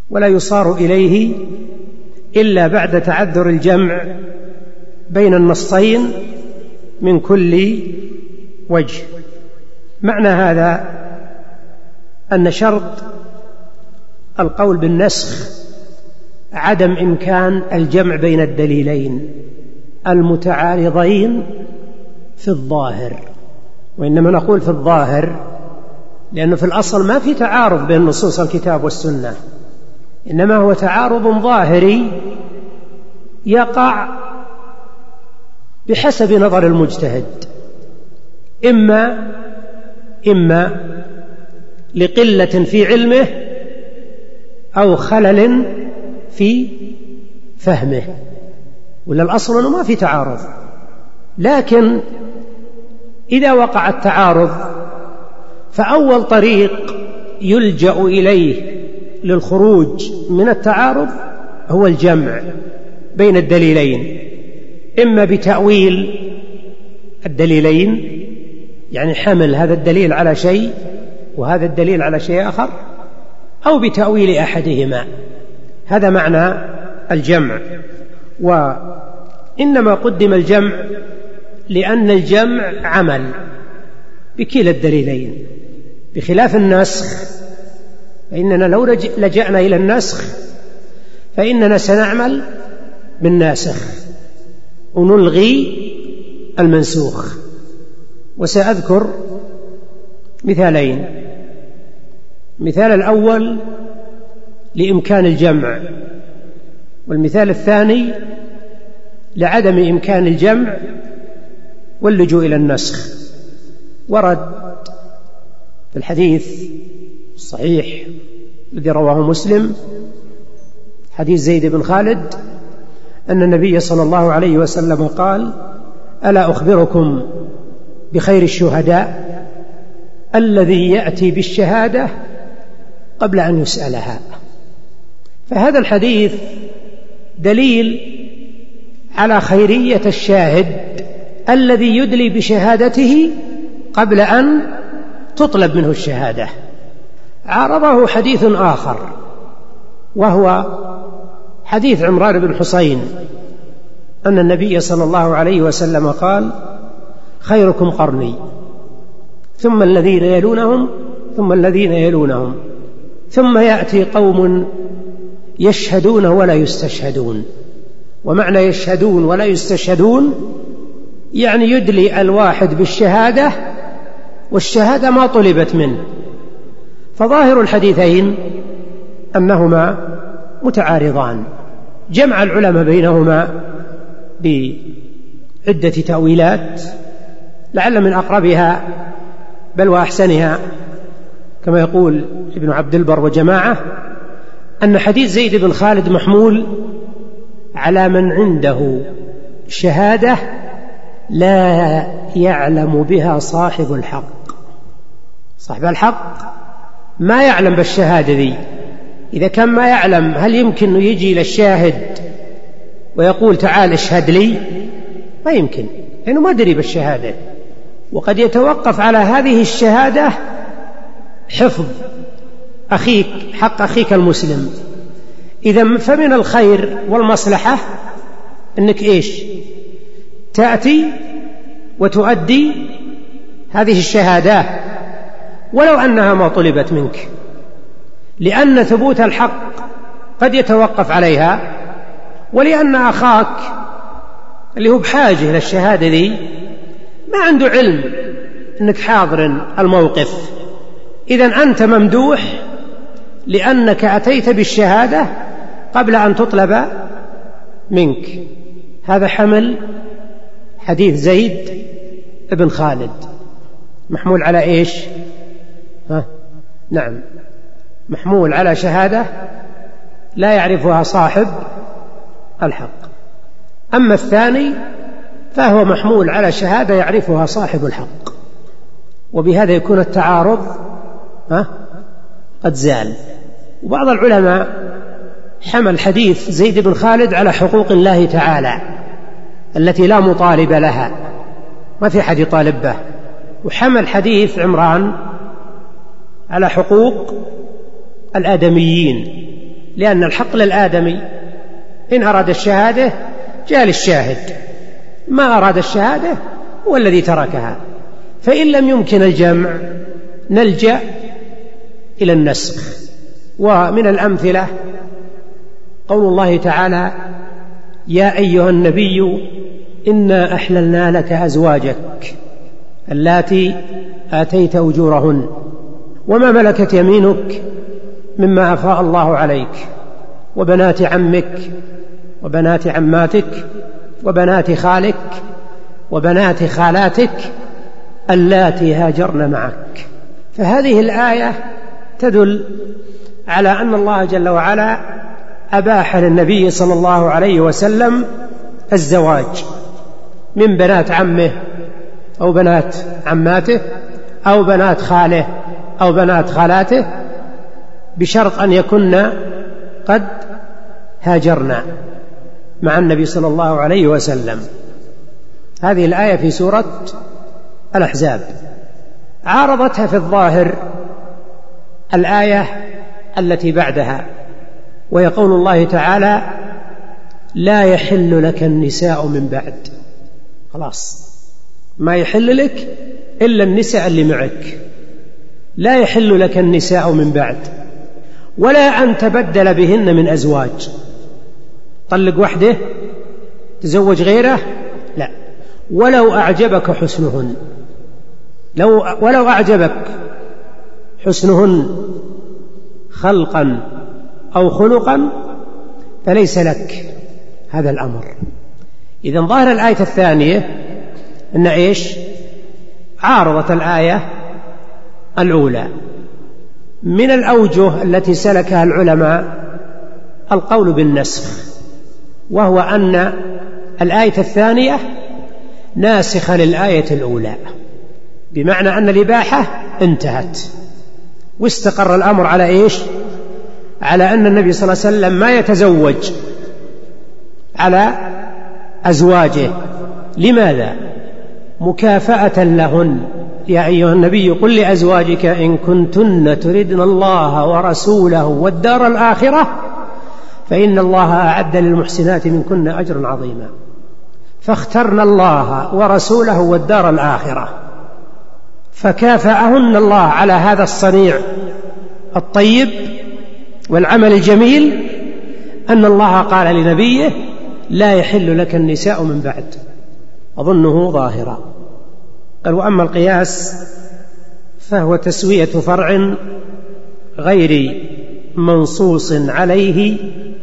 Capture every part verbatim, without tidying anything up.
ولا يصار إليه إلا بعد تعذر الجمع بين النصين من كل وجه. معنى هذا أن شرط القول بالنسخ عدم إمكان الجمع بين الدليلين المتعارضين في الظاهر، وإنما نقول في الظاهر لأنه في الأصل ما في تعارض بين نصوص الكتاب والسنة، إنما هو تعارض ظاهري يقع بحسب نظر المجتهد، إما إما لقلة في علمه أو خلل في فهمه، ولا الأصل أنه ما في تعارض. لكن إذا وقع التعارض فأول طريق يلجأ إليه للخروج من التعارض هو الجمع بين الدليلين، إما بتأويل الدليلين، يعني حمل هذا الدليل على شيء وهذا الدليل على شيء آخر، أو بتأويل أحدهما. هذا معنى الجمع. وإنما قدم الجمع لأن الجمع عمل بكلا الدليلين، بخلاف النسخ، فإننا لو لجأنا إلى النسخ فإننا سنعمل بالناسخ ونلغي المنسوخ. وسأذكر مثالين. المثال الأول لإمكان الجمع، والمثال الثاني لعدم إمكان الجمع واللجوء إلى النسخ. ورد في الحديث الصحيح الذي رواه مسلم حديث زيد بن خالد أن النبي صلى الله عليه وسلم قال: ألا أخبركم بخير الشهداء الذي يأتي بالشهادة قبل أن يسألها. فهذا الحديث دليل على خيرية الشاهد الذي يدلي بشهادته قبل أن تطلب منه الشهادة. عارضه حديث آخر وهو حديث عمران بن حسين أن النبي صلى الله عليه وسلم قال: خيركم قرني ثم الذين يلونهم ثم الذين يلونهم ثم يأتي قوم يشهدون ولا يستشهدون. ومعنى يشهدون ولا يستشهدون يعني يدلي الواحد بالشهادة والشهادة ما طلبت منه. فظاهر الحديثين أنهما متعارضان. جمع العلماء بينهما بعدة تأويلات، لعل من أقربها بل وأحسنها كما يقول ابن عبد البر وجماعة أن حديث زيد بن خالد محمول على من عنده شهادة لا يعلم بها صاحب الحق. صاحب الحق ما يعلم بالشهادة ذي. إذا كان ما يعلم هل يمكن أن يجي للشاهد ويقول: تعال اشهد لي؟ ما يمكن، لأنه ما دري بالشهادة. وقد يتوقف على هذه الشهادة حفظ أخيك، حق أخيك المسلم. إذا فمن الخير والمصلحة أنك إيش؟ تأتي وتؤدي هذه الشهادات ولو أنها ما طلبت منك، لأن ثبوت الحق قد يتوقف عليها، ولأن أخاك اللي هو بحاجة للشهادة دي ما عنده علم أنك حاضر الموقف. إذن أنت ممدوح لأنك أتيت بالشهادة قبل أن تطلب منك. هذا حمل حديث زيد بن خالد محمول على إيش؟ ها؟ نعم، محمول على شهادة لا يعرفها صاحب الحق. أما الثاني فهو محمول على شهادة يعرفها صاحب الحق، وبهذا يكون التعارض ها قد زال. وبعض العلماء حمل حديث زيد بن خالد على حقوق الله تعالى التي لا مطالب لها، ما في حد يطالب به، وحمل حديث عمران على حقوق الآدميين لأن الحق للآدمي، إن أراد الشهادة جاء للشاهد، ما أراد الشهادة هو الذي تركها. فإن لم يمكن الجمع نلجأ إلى النسخ. ومن الأمثلة قول الله تعالى: يا أيها النبي إنا أحللنا لك أزواجك اللاتي آتيت أجورهن وما ملكت يمينك مما أفاء الله عليك وبنات عمك وبنات عماتك وبنات خالك وبنات خالاتك اللاتي هاجرن معك. فهذه الآية تدل على أن الله جل وعلا أباح للنبي صلى الله عليه وسلم الزواج من بنات عمه أو بنات عماته أو بنات خاله أو بنات خالاته، بشرط أن يكن قد هاجرنا مع النبي صلى الله عليه وسلم. هذه الآية في سورة الأحزاب. عارضتها في الظاهر الآية التي بعدها، وهي قول الله تعالى: لا يحل لك النساء من بعد. خلاص ما يحل لك إلا النساء اللي معك، لا يحل لك النساء من بعد ولا أن تبدل بهن من أزواج. طلق وحده تزوج غيره لا، ولو أعجبك حسنهن، لو ولو أعجبك حسنهن خلقا أو خلقا فليس لك هذا الأمر. إذن ظاهر الآية الثانية أن إيش؟ عارضت الآية الأولى. من الأوجه التي سلكها العلماء القول بالنسخ، وهو أن الآية الثانية ناسخة للآية الأولى، بمعنى أن الإباحة انتهت واستقر الأمر على إيش؟ على أن النبي صلى الله عليه وسلم ما يتزوج على أزواجه. لماذا؟ مكافأة لهن. يا أيها النبي قل لأزواجك إن كنتن تردن الله ورسوله والدار الآخرة فإن الله أعد للمحسنات منكن أجرا عظيما. فاخترنا الله ورسوله والدار الآخرة، فكافأهن الله على هذا الصنيع الطيب والعمل الجميل، أن الله قال لنبيه: لا يحل لك النساء من بعد. أظنه ظاهرا. قال: وأما القياس فهو تسوية فرع غير منصوص عليه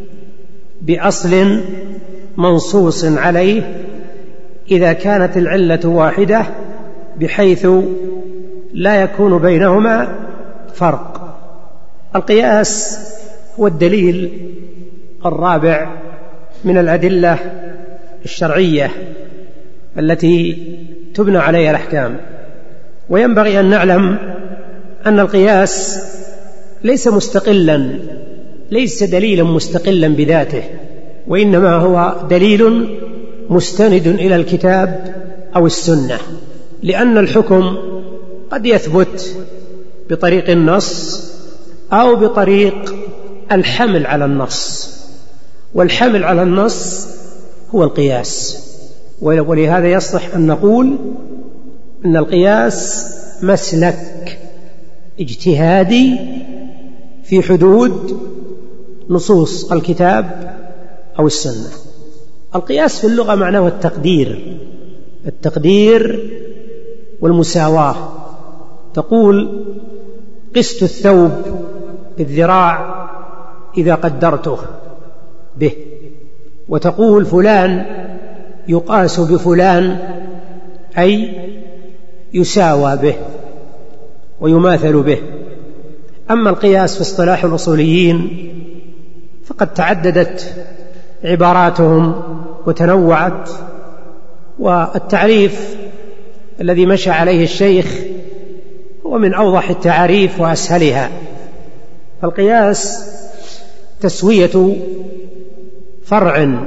بأصل منصوص عليه إذا كانت العلة واحدة بحيث لا يكون بينهما فرق. القياس هو الدليل الرابع من الأدلة الشرعية التي تبنى عليها الأحكام. وينبغي أن نعلم أن القياس ليس مستقلا، ليس دليلا مستقلا بذاته، وإنما هو دليل مستند إلى الكتاب أو السنة، لأن الحكم قد يثبت بطريق النص أو بطريق الحمل على النص، والحمل على النص هو القياس. ولهذا يصلح أن نقول أن القياس مسلك اجتهادي في حدود نصوص الكتاب أو السنة. القياس في اللغة معناه التقدير، التقدير والمساواة. تقول: قست الثوب بالذراع إذا قدرته به، وتقول فلان يقاس بفلان أي يساوى به ويماثل به. أما القياس في اصطلاح الأصوليين فقد تعددت عباراتهم وتنوعت، والتعريف الذي مشى عليه الشيخ هو من أوضح التعاريف وأسهلها. فالقياس تسوية فرع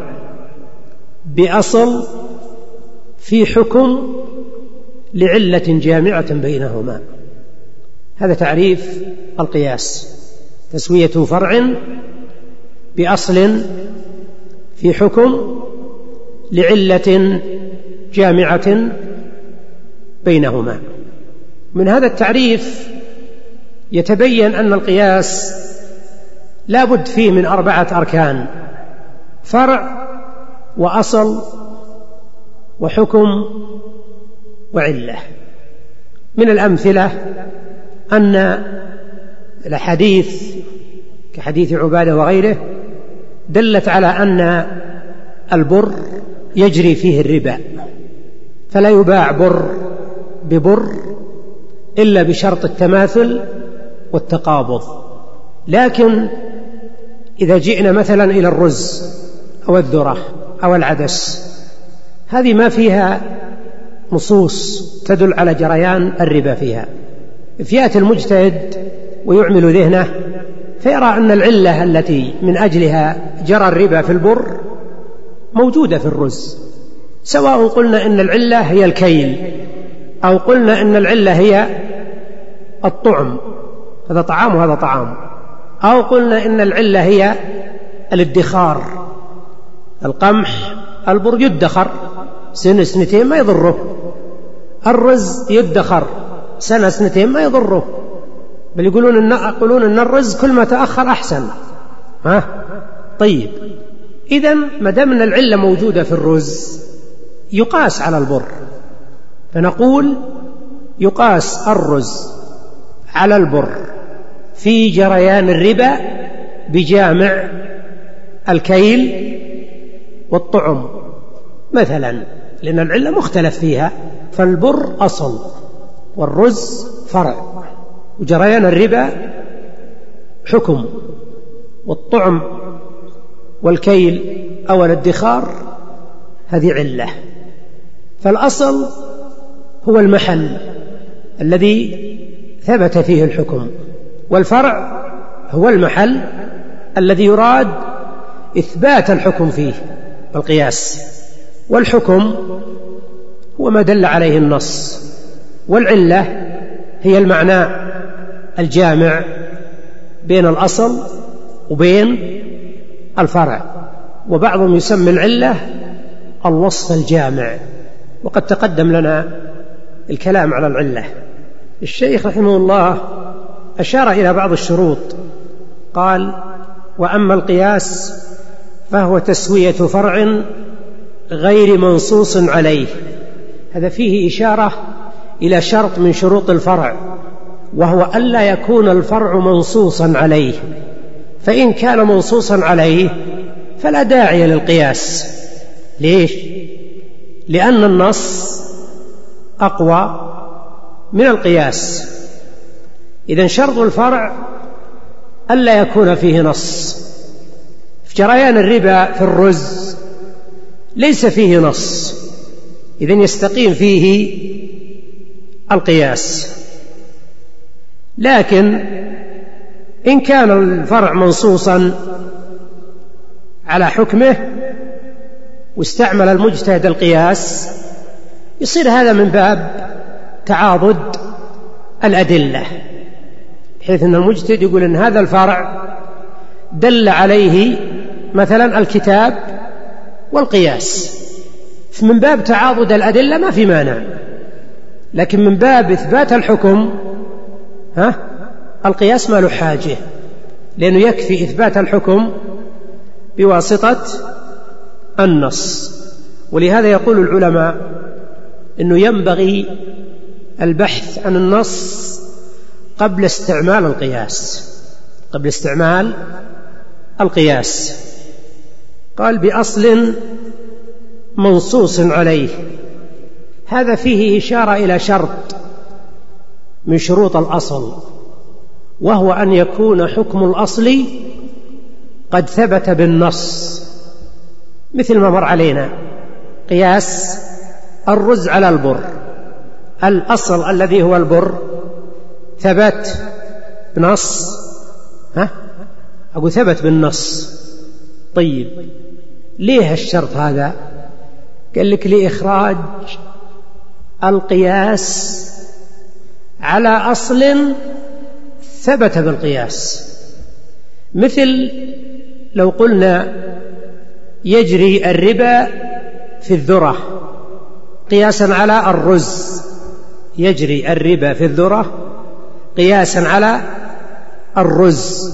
بأصل في حكم لعلة جامعة بينهما. هذا تعريف القياس: تسوية فرع بأصل في حكم لعلة جامعة بينهما. من هذا التعريف يتبين أن القياس لا بد فيه من أربعة أركان: فرع وأصل وحكم وعلة. من الأمثلة أن الحديث كحديث عبادة وغيره دلت على أن البر يجري فيه الربا، فلا يباع بر ببر إلا بشرط التماثل والتقابض. لكن إذا جئنا مثلا إلى الرز أو الذرة أو العدس، هذه ما فيها نصوص تدل على جريان الربا فيها، فيأتي المجتهد ويعمل ذهنه فيرى أن العلة التي من أجلها جرى الربا في البر موجودة في الرز، سواء قلنا إن العلة هي الكيل أو قلنا إن العلة هي الطعم، هذا طعام وهذا طعام، أو قلنا إن العلة هي الادخار، القمح البر يدخر سنة سنتين ما يضره، الرز يدخر سنة سنتين ما يضره، بل يقولون إن, يقولون إن الرز كل ما تأخر أحسن. ها طيب، إذن ما دام أن العلة موجودة في الرز يقاس على البر، فنقول يقاس الرز على البر في جريان الربا بجامع الكيل والطعم مثلا، لأن العلة مختلف فيها، فالبر أصل والرز فرع، وجريان الربا حكم، والطعم والكيل أو الادخار هذه علة. فالأصل هو المحل الذي ثبت فيه الحكم، والفرع هو المحل الذي يراد إثبات الحكم فيه بالقياس، والحكم هو ما دل عليه النص، والعلة هي المعنى الجامع بين الأصل وبين الفرع، وبعضهم يسمي العلة الوصف الجامع، وقد تقدم لنا الكلام على العلة. الشيخ رحمه الله أشار إلى بعض الشروط، قال: وأما القياس فهو تسوية فرع غير منصوص عليه. هذا فيه إشارة إلى شرط من شروط الفرع، وهو ألا يكون الفرع منصوصا عليه، فإن كان منصوصا عليه فلا داعي للقياس. ليش؟ لأن النص أقوى من القياس. إذن شرط الفرع ألا يكون فيه نص. في جريان الربا في الرز ليس فيه نص، إذن يستقيم فيه القياس. لكن إن كان الفرع منصوصا على حكمه واستعمل المجتهد القياس، يصير هذا من باب تعاضد الأدلة، بحيث أن المجتهد يقول أن هذا الفرع دل عليه مثلا الكتاب والقياس، فمن باب تعاضد الأدلة ما في مانع. لكن من باب إثبات الحكم ها القياس ما له حاجة، لأنه يكفي إثبات الحكم بواسطة النص. ولهذا يقول العلماء أنه ينبغي البحث عن النص قبل استعمال القياس، قبل استعمال القياس. قال: بأصل منصوص عليه. هذا فيه إشارة إلى شرط من شروط الأصل، وهو أن يكون حكم الأصل قد ثبت بالنص، مثل ما مر علينا قياس الرز على البر، الأصل الذي هو البر ثبت بنص، ها أقول ثبت بالنص. طيب ليه الشرط هذا؟ قال لك لإخراج القياس على أصل ثبت بالقياس، مثل لو قلنا يجري الربا في الذرة قياسا على الرز، يجري الربا في الذرة قياسا على الرز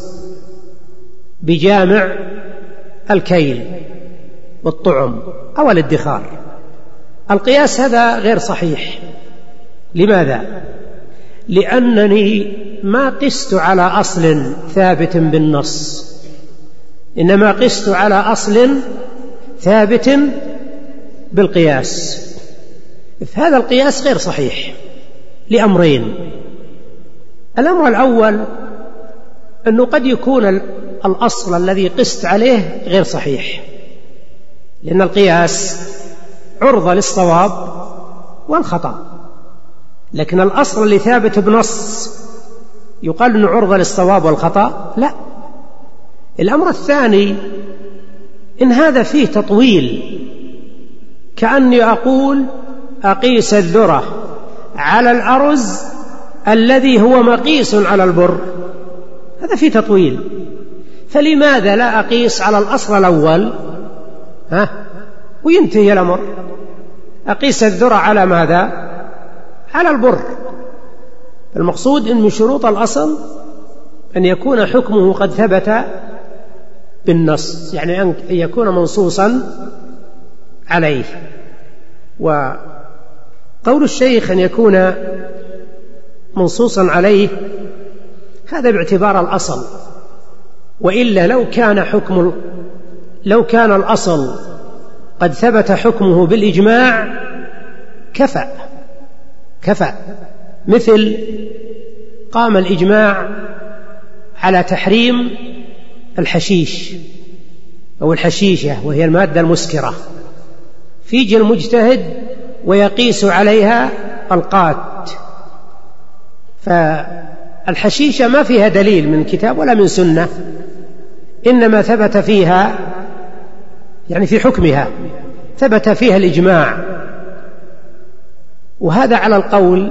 بجامع الكيل والطعم أو الادخار، القياس هذا غير صحيح. لماذا؟ لأنني ما قست على أصل ثابت بالنص، إنما قست على أصل ثابت بالقياس، فهذا القياس غير صحيح لأمرين. الأمر الأول أنه قد يكون الأصل الذي قست عليه غير صحيح، لأن القياس عرضة للصواب والخطأ، لكن الأصل اللي ثابت بنص يقال أنه عرضة للصواب والخطأ؟ لا. الأمر الثاني إن هذا فيه تطويل، كأني أقول أقيس الذرة على الأرز الذي هو مقيس على البر، هذا فيه تطويل، فلماذا لا أقيس على الأصل الأول ها وينتهي الأمر؟ أقيس الذرة على ماذا؟ على البر. المقصود أن من شروط الأصل أن يكون حكمه قد ثبت بالنص، يعني أن يكون منصوصا عليه. وقول الشيخ أن يكون منصوصا عليه هذا باعتبار الأصل، وإلا لو كان حكم لو كان الأصل قد ثبت حكمه بالإجماع كفى كفى مثل قام الإجماع على تحريم الحشيش أو الحشيشة وهي المادة المسكرة، فيجي المجتهد ويقيس عليها القات، فالحشيشة ما فيها دليل من كتاب ولا من سنة، إنما ثبت فيها يعني في حكمها ثبت فيها الإجماع، وهذا على القول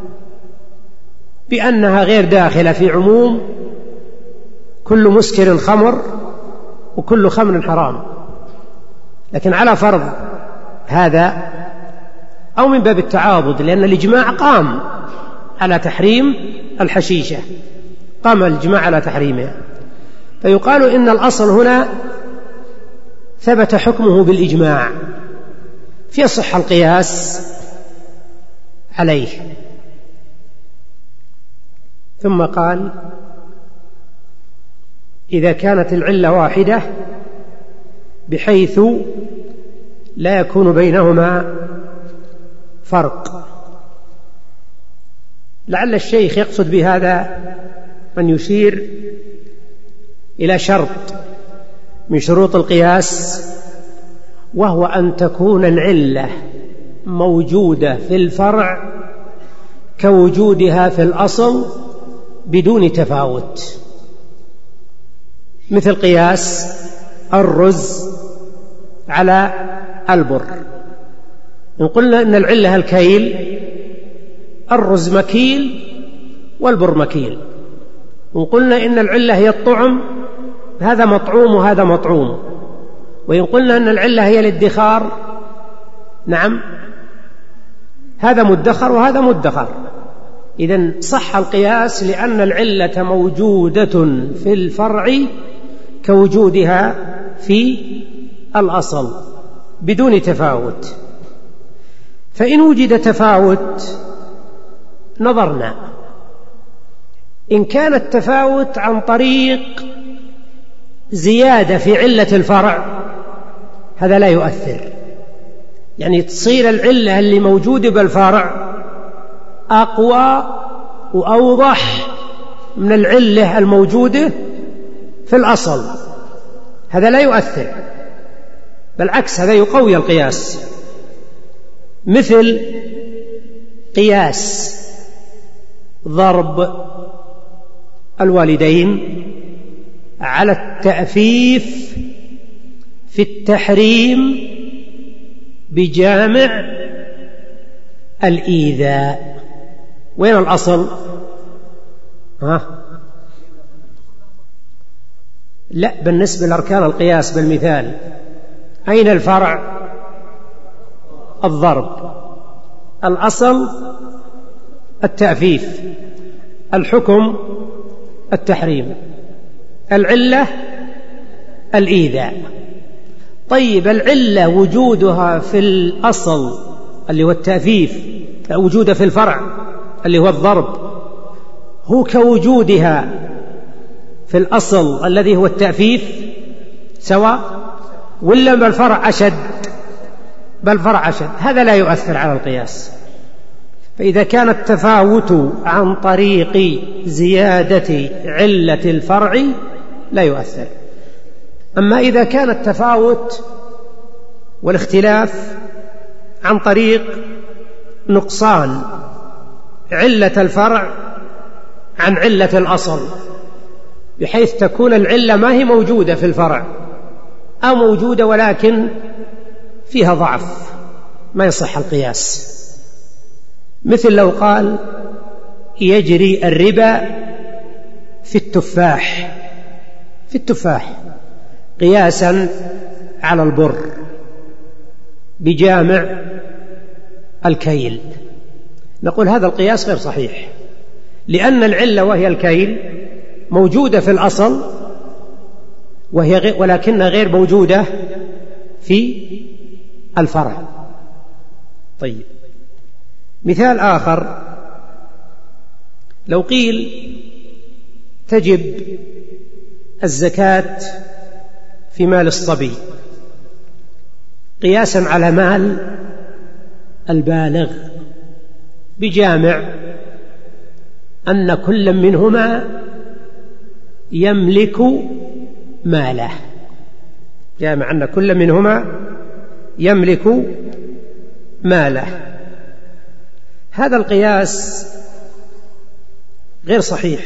بأنها غير داخلة في عموم كل مسكر خمر وكل خمر حرام. لكن على فرض هذا أو من باب التعاضد، لأن الإجماع قام على تحريم الحشيشة، قام الإجماع على تحريمها، فيقال إن الأصل هنا ثبت حكمه بالإجماع فيصح القياس عليه. ثم قال إذا كانت العلة واحدة بحيث لا يكون بينهما فرق. لعل الشيخ يقصد بهذا أن يشير إلى شرط من شروط القياس، وهو أن تكون العلة موجودة في الفرع كوجودها في الأصل بدون تفاوت، مثل قياس الرز على البر. إن قلنا إن العلة الكيل، الرز مكيل والبر مكيل. وإن قلنا إن العلة هي الطعم، هذا مطعوم وهذا مطعوم. وإن قلنا أن العلة هي الادخار، نعم هذا مدخر وهذا مدخر. إذن صح القياس لأن العلة موجودة في الفرع كوجودها في الأصل بدون تفاوت. فإن وجد تفاوت نظرنا، إن كان التفاوت عن طريق زيادة في علة الفرع هذا لا يؤثر، يعني تصير العلة اللي موجودة بالفرع أقوى وأوضح من العلة الموجودة في الأصل، هذا لا يؤثر، بالعكس هذا يقوي القياس. مثل قياس ضرب الوالدين على التأفيف في التحريم بجامع الإيذاء. وين الأصل؟ ها؟ لا، بالنسبة لأركان القياس بالمثال، أين الفرع؟ الضرب. الأصل التأفيف، الحكم التحريم، العلة الإيذاء. طيب العلة وجودها في الأصل اللي هو التأفيف، وجودها في الفرع اللي هو الضرب، هو كوجودها في الأصل الذي هو التأفيف سواء، ولا بالفرع أشد؟ بالفرع أشد. هذا لا يؤثر على القياس. فإذا كان التفاوت عن طريق زيادة علة الفرع لا يؤثر. أما إذا كان التفاوت والاختلاف عن طريق نقصان علة الفرع عن علة الأصل، بحيث تكون العلة ما هي موجودة في الفرع أو موجودة ولكن فيها ضعف، ما يصح القياس. مثل لو قال يجري الربا في التفاح، في التفاح قياسا على البر بجامع الكيل، نقول هذا القياس غير صحيح، لأن العلة وهي الكيل موجودة في الأصل وهي غير، ولكنها غير موجودة في الفرع. طيب مثال آخر، لو قيل تجب الزكاة في مال الصبي قياسا على مال البالغ بجامع أن كل منهما يملك ماله، جامع أن كل منهما يملك ماله. هذا القياس غير صحيح،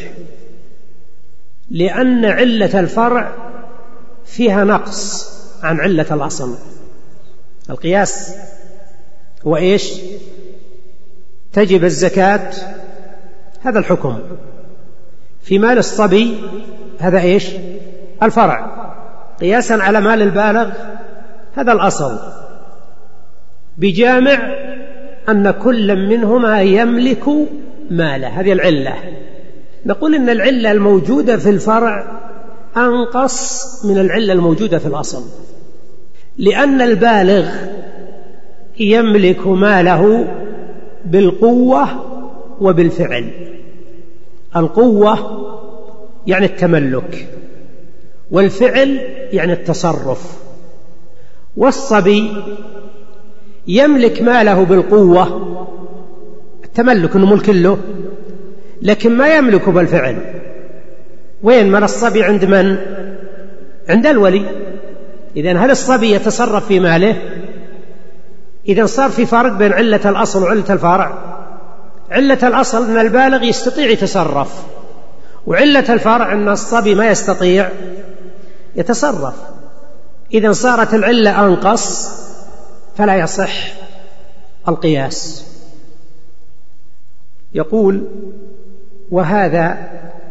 لأن علة الفرع فيها نقص عن علة الأصل. القياس هو إيش؟ تجب الزكاة، هذا الحكم، في مال الصبي هذا إيش؟ الفرع، قياسا على مال البالغ هذا الأصل، بجامع أن كل منهما يملك ماله، هذه العلة. نقول إن العلة الموجودة في الفرع أنقص من العلة الموجودة في الأصل، لأن البالغ يملك ماله بالقوة وبالفعل. القوة يعني التملك، والفعل يعني التصرف. والصبي يملك ماله بالقوة، التملك إنه ملك له، لكن ما يملك بالفعل. وين مال الصبي؟ عند من؟ عند الولي. إذن هل الصبي يتصرف في ماله؟ إذن صار في فرق بين علة الأصل وعلة الفرع. علة الأصل أن البالغ يستطيع يتصرف، وعلة الفرع أن الصبي ما يستطيع يتصرف. إذن صارت العلة أنقص، فلا يصح القياس. يقول: وهذا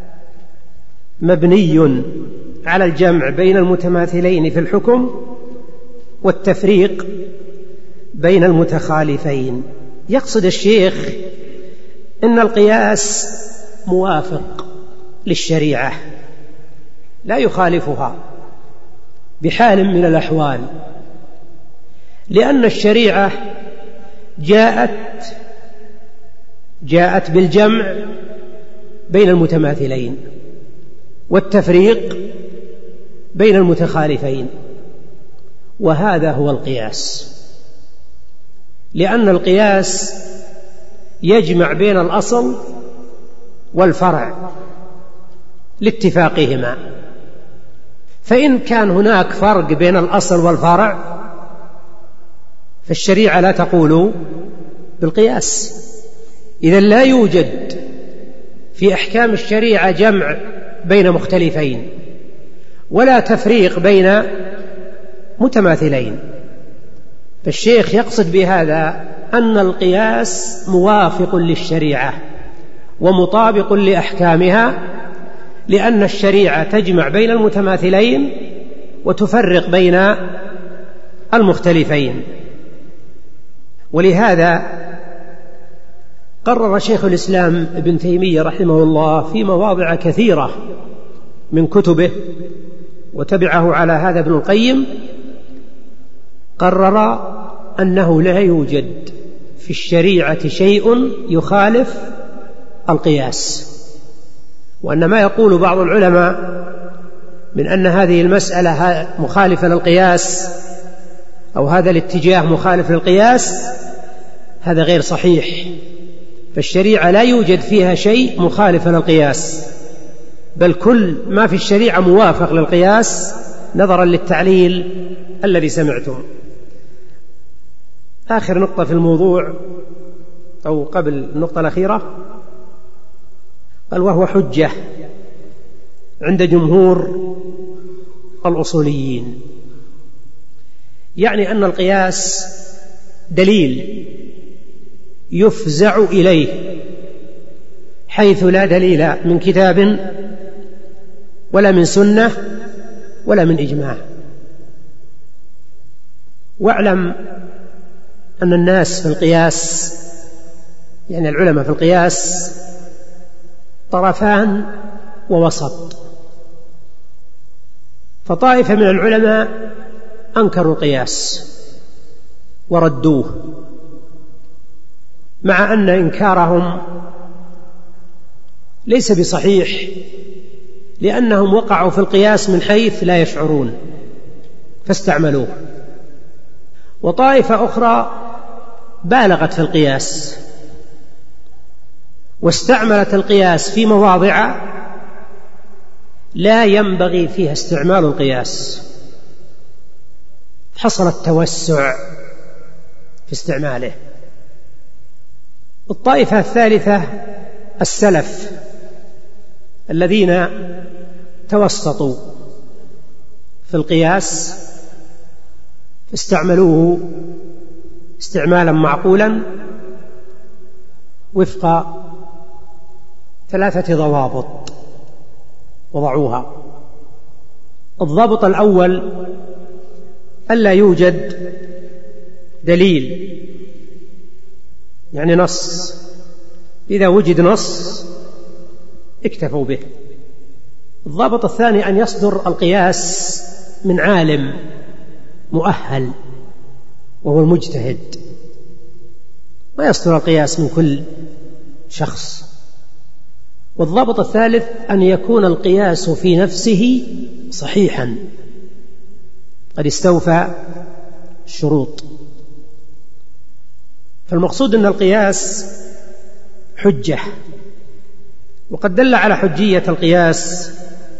مبني على الجمع بين المتماثلين في الحكم والتفريق بين المتخالفين. يقصد الشيخ إن القياس موافق للشريعة لا يخالفها بحال من الأحوال، لأن الشريعة جاءت جاءت بالجمع بين المتماثلين والتفريق بين المتخالفين، وهذا هو القياس. لأن القياس يجمع بين الأصل والفرع لاتفاقهما، فإن كان هناك فرق بين الأصل والفرع فالشريعة لا تقول بالقياس. إذن لا يوجد في أحكام الشريعة جمع بين مختلفين ولا تفريق بين متماثلين. فالشيخ يقصد بهذا أن القياس موافق للشريعة ومطابق لأحكامها، لأن الشريعة تجمع بين المتماثلين وتفرق بين المختلفين. ولهذا قرر شيخ الإسلام ابن تيمية رحمه الله في مواضع كثيرة من كتبه، وتبعه على هذا ابن القيم، قرر أنه لا يوجد في الشريعة شيء يخالف القياس، وأن ما يقول بعض العلماء من أن هذه المسألة مخالفة للقياس أو هذا الاتجاه مخالف للقياس هذا غير صحيح. فالشريعة لا يوجد فيها شيء مخالف للقياس، بل كل ما في الشريعة موافق للقياس نظرا للتعليل الذي سمعتم. آخر نقطة في الموضوع أو قبل النقطة الأخيرة قال وهو حجة عند جمهور الأصوليين، يعني أن القياس دليل يفزع إليه حيث لا دليل من كتاب ولا من سنة ولا من إجماع. واعلم أن الناس في القياس، يعني العلماء في القياس، طرفان ووسط. فطائفة من العلماء أنكروا القياس وردوه، مع أن إنكارهم ليس بصحيح، لأنهم وقعوا في القياس من حيث لا يشعرون فاستعملوه. وطائفة أخرى بالغت في القياس واستعملت القياس في مواضع لا ينبغي فيها استعمال القياس، حصل التوسع في استعماله. الطائفة الثالثة السلف الذين توسطوا في القياس استعملوه استعمالا معقولا وفق ثلاثة ضوابط وضعوها. الضابط الأول ألا يوجد دليل، يعني نص، إذا وجد نص اكتفوا به. الضابط الثاني أن يصدر القياس من عالم مؤهل وهو المجتهد، ما يصدر القياس من كل شخص. والضابط الثالث أن يكون القياس في نفسه صحيحا قد استوفى الشروط. فالمقصود أن القياس حجة، وقد دل على حجية القياس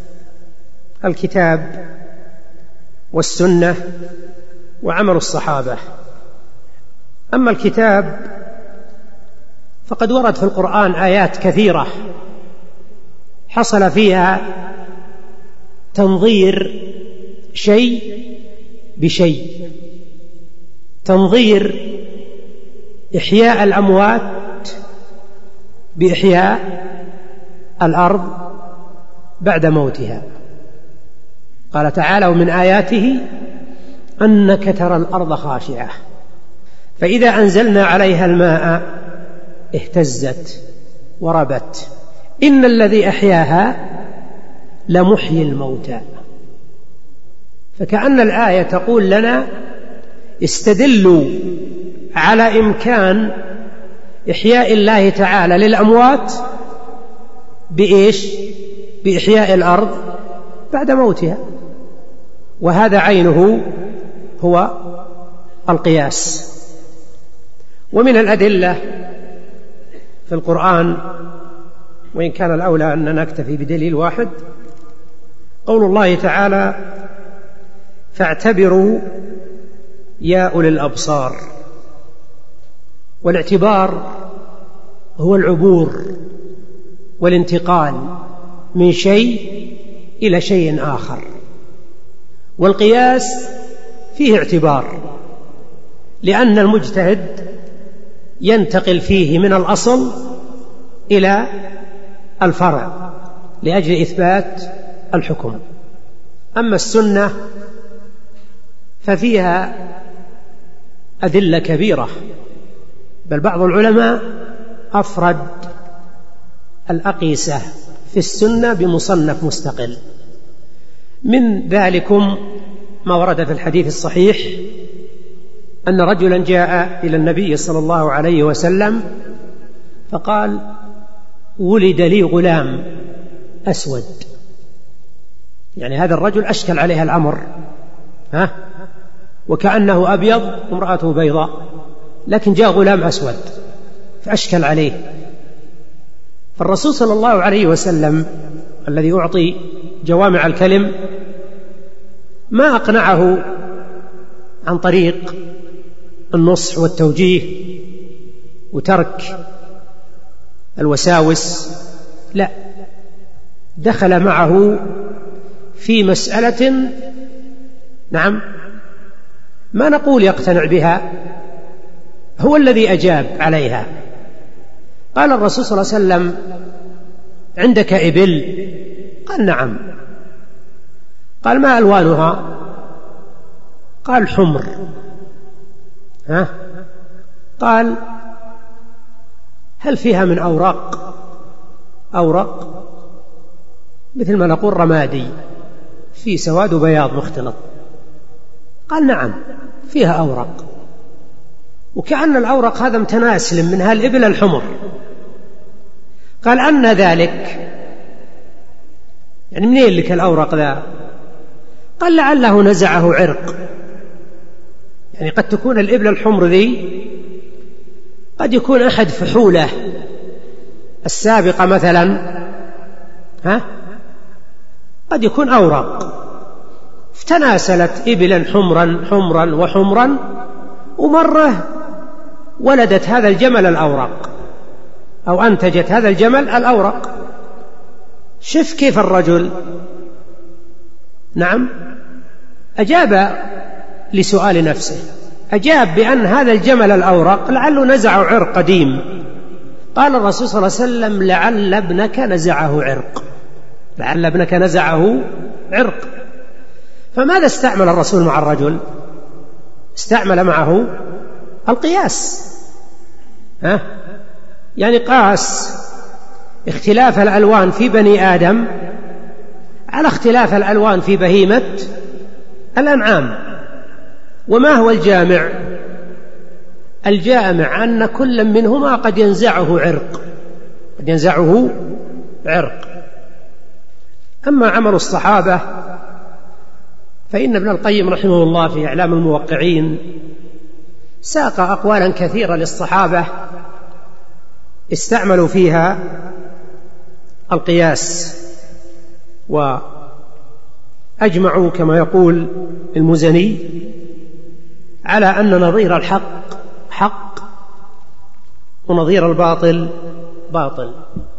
الكتاب والسنة وعمل الصحابة. أما الكتاب فقد ورد في القرآن آيات كثيرة حصل فيها تنظير شيء بشيء، تنظير إحياء الأموات بإحياء الأرض بعد موتها. قال تعالى ومن آياته أنك ترى الأرض خاشعة فإذا أنزلنا عليها الماء اهتزت وربت إن الذي أحياها لمحيي الموتى. فكأن الآية تقول لنا استدلوا على إمكان إحياء الله تعالى للأموات بإيش؟ بإحياء الأرض بعد موتها، وهذا عينه هو القياس. ومن الأدلة في القرآن، وإن كان الأولى أن نكتفي بدليل واحد، قول الله تعالى فاعتبروا يا أولي الأبصار. والاعتبار هو العبور والانتقال من شيء إلى شيء آخر، والقياس فيه اعتبار لأن المجتهد ينتقل فيه من الأصل إلى الفرع، لأجل إثبات الحكم. أما السنة ففيها أدلة كبيرة، بل بعض العلماء أفرد الأقيسة في السنة بمصنف مستقل. من ذلكم ما ورد في الحديث الصحيح أن رجلا جاء إلى النبي صلى الله عليه وسلم فقال: ولد لي غلام أسود. يعني هذا الرجل أشكل عليه الأمر، ها؟ وكأنه أبيض وامرأته بيضاء، لكن جاء غلام أسود فأشكل عليه. فالرسول صلى الله عليه وسلم الذي أعطي جوامع الكلم ما أقنعه عن طريق النصح والتوجيه وترك الوساوس، لا، دخل معه في مسألة نعم ما نقول يقتنع بها، هو الذي أجاب عليها. قال الرسول صلى الله عليه وسلم: عندك إبل؟ قال: نعم. قال: ما ألوانها؟ قال: حمر. ها؟ قال: هل فيها من أوراق؟ أوراق مثل ما نقول رمادي، في سواد وبياض مختلط. قال: نعم فيها أوراق. وكأن الأوراق هذا متناسل من هالإبل الحمر. قال: أن ذلك؟ يعني منين لك الأوراق ذا؟ قال: لعله نزعه عرق. يعني قد تكون الإبل الحمر ذي قد يكون أحد فحوله السابقة مثلا، ها؟ قد يكون أوراق، فتناسلت إبلا حمرا حمرا وحمرا، ومرة ولدت هذا الجمل الأوراق، أو أنتجت هذا الجمل الأوراق. شف كيف الرجل نعم أجاب لسؤال نفسه، أجاب بأن هذا الجمل الأورق لعله نزعه عرق قديم. قال الرسول صلى الله عليه وسلم: لعل ابنك نزعه عرق، لعل ابنك نزعه عرق. فماذا استعمل الرسول مع الرجل؟ استعمل معه القياس، ها؟ يعني قاس اختلاف الألوان في بني آدم على اختلاف الألوان في بهيمة الأنعام. وما هو الجامع؟ الجامع أن كل منهما قد ينزعه عرق، قد ينزعه عرق. أما عمل الصحابة فإن ابن القيم رحمه الله في إعلام الموقعين ساق أقوالا كثيرة للصحابة استعملوا فيها القياس، وأجمعوا كما يقول المزني على أن نظير الحق حق ونظير الباطل باطل.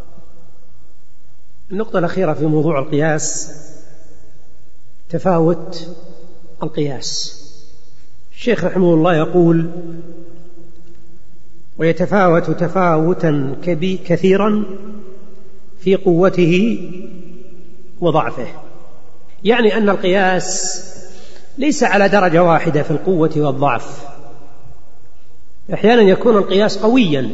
النقطة الأخيرة في موضوع القياس تفاوت القياس. الشيخ رحمه الله يقول: ويتفاوت تفاوتا كثيرا في قوته وضعفه. يعني أن القياس ليس على درجة واحدة في القوة والضعف. أحيانا يكون القياس قويا،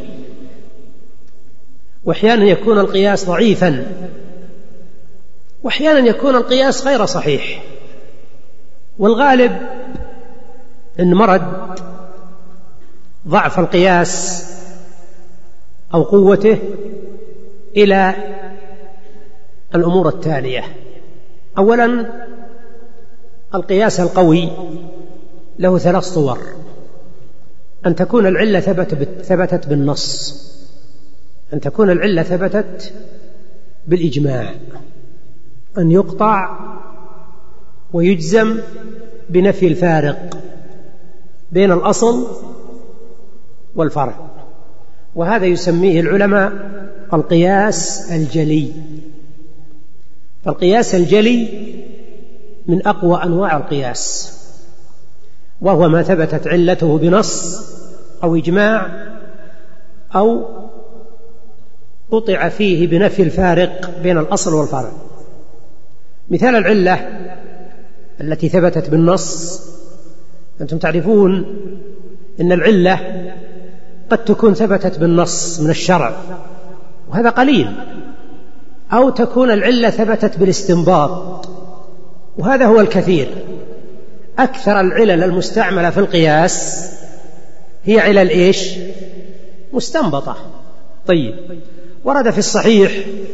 وأحيانا يكون القياس ضعيفا، وأحيانا يكون القياس غير صحيح. والغالب أن مرد ضعف القياس أو قوته إلى الأمور التالية: أولا، القياس القوي له ثلاث صور: أن تكون العلة ثبتت بالنص، أن تكون العلة ثبتت بالإجماع، أن يقطع ويجزم بنفي الفارق بين الأصل والفرع. وهذا يسميه العلماء القياس الجلي. فالقياس الجلي من أقوى أنواع القياس، وهو ما ثبتت علته بنص أو إجماع أو قطع فيه بنفي الفارق بين الأصل والفرع. مثال العلة التي ثبتت بالنص، أنتم تعرفون أن العلة قد تكون ثبتت بالنص من الشرع وهذا قليل، أو تكون العلة ثبتت بالاستنباط وهذا هو الكثير. أكثر العلل المستعملة في القياس هي علل إيش؟ مستنبطة. طيب، ورد في الصحيح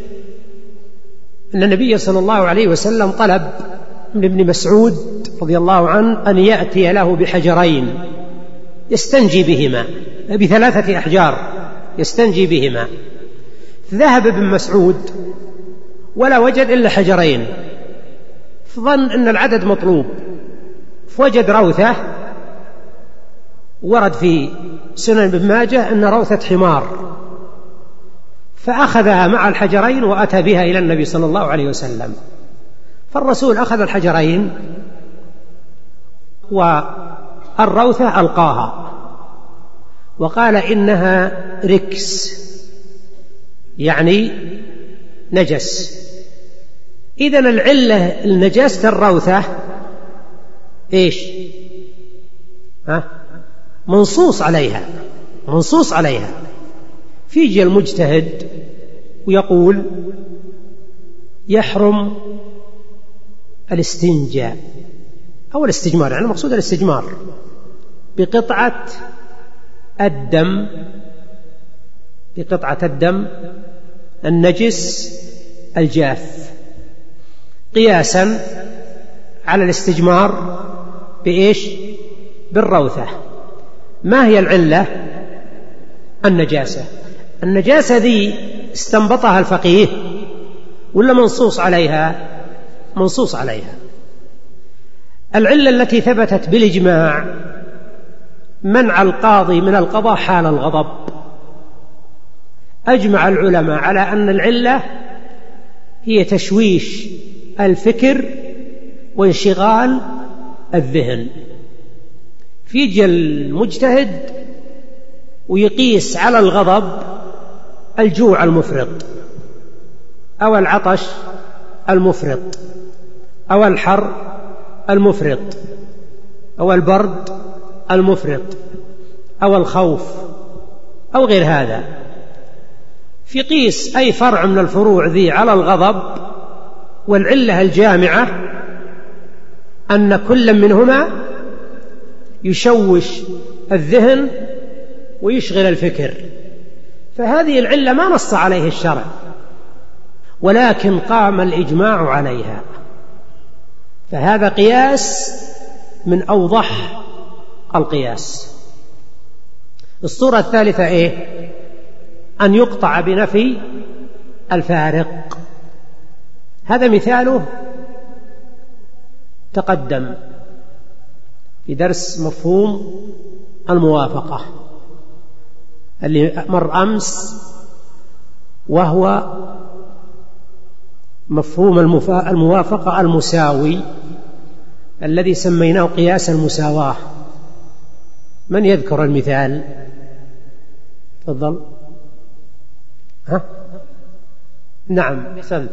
أن النبي صلى الله عليه وسلم طلب من ابن مسعود رضي الله عنه أن يأتي له بحجرين يستنجي بهما، بثلاثة أحجار يستنجي بهما. ذهب ابن مسعود ولا وجد إلا حجرين، فظن أن العدد مطلوب، فوجد روثة، ورد في سنن ابن ماجه أن روثة حمار، فأخذها مع الحجرين وأتى بها إلى النبي صلى الله عليه وسلم. فالرسول أخذ الحجرين والروثة ألقاها وقال إنها ركس، يعني نجس. إذن العلة النجاسة الروثة إيش؟ ها؟ منصوص عليها، منصوص عليها. فيجي المجتهد ويقول يحرم الاستنجاء أو الاستجمار، يعني المقصود الاستجمار بقطعة الدم، بقطعة الدم النجس الجاف، قياسا على الاستجمار بإيش؟ بالروثة. ما هي العلة؟ النجاسة. النجاسة ذي استنبطها الفقيه ولا منصوص عليها؟ منصوص عليها. العلة التي ثبتت بالإجماع منع القاضي من القضاء حال الغضب. أجمع العلماء على أن العلة هي تشويش الفكر وانشغال الذهن. فيجي المجتهد ويقيس على الغضب الجوع المفرط أو العطش المفرط أو الحر المفرط أو البرد المفرط أو الخوف أو غير هذا، في قيس أي فرع من الفروع ذي على الغضب، والعلة الجامعة أن كل منهما يشوش الذهن ويشغل الفكر. فهذه العلة ما نص عليه الشرع ولكن قام الإجماع عليها، فهذا قياس من أوضح القياس. الصورة الثالثة إيه؟ أن يقطع بنفي الفارق. هذا مثاله تقدم في درس مفهوم الموافقة اللي مر أمس، وهو مفهوم الموافقة المساوي الذي سميناه قياس المساواة. من يذكر المثال؟ تفضل. ها؟ نعم، أحسنت.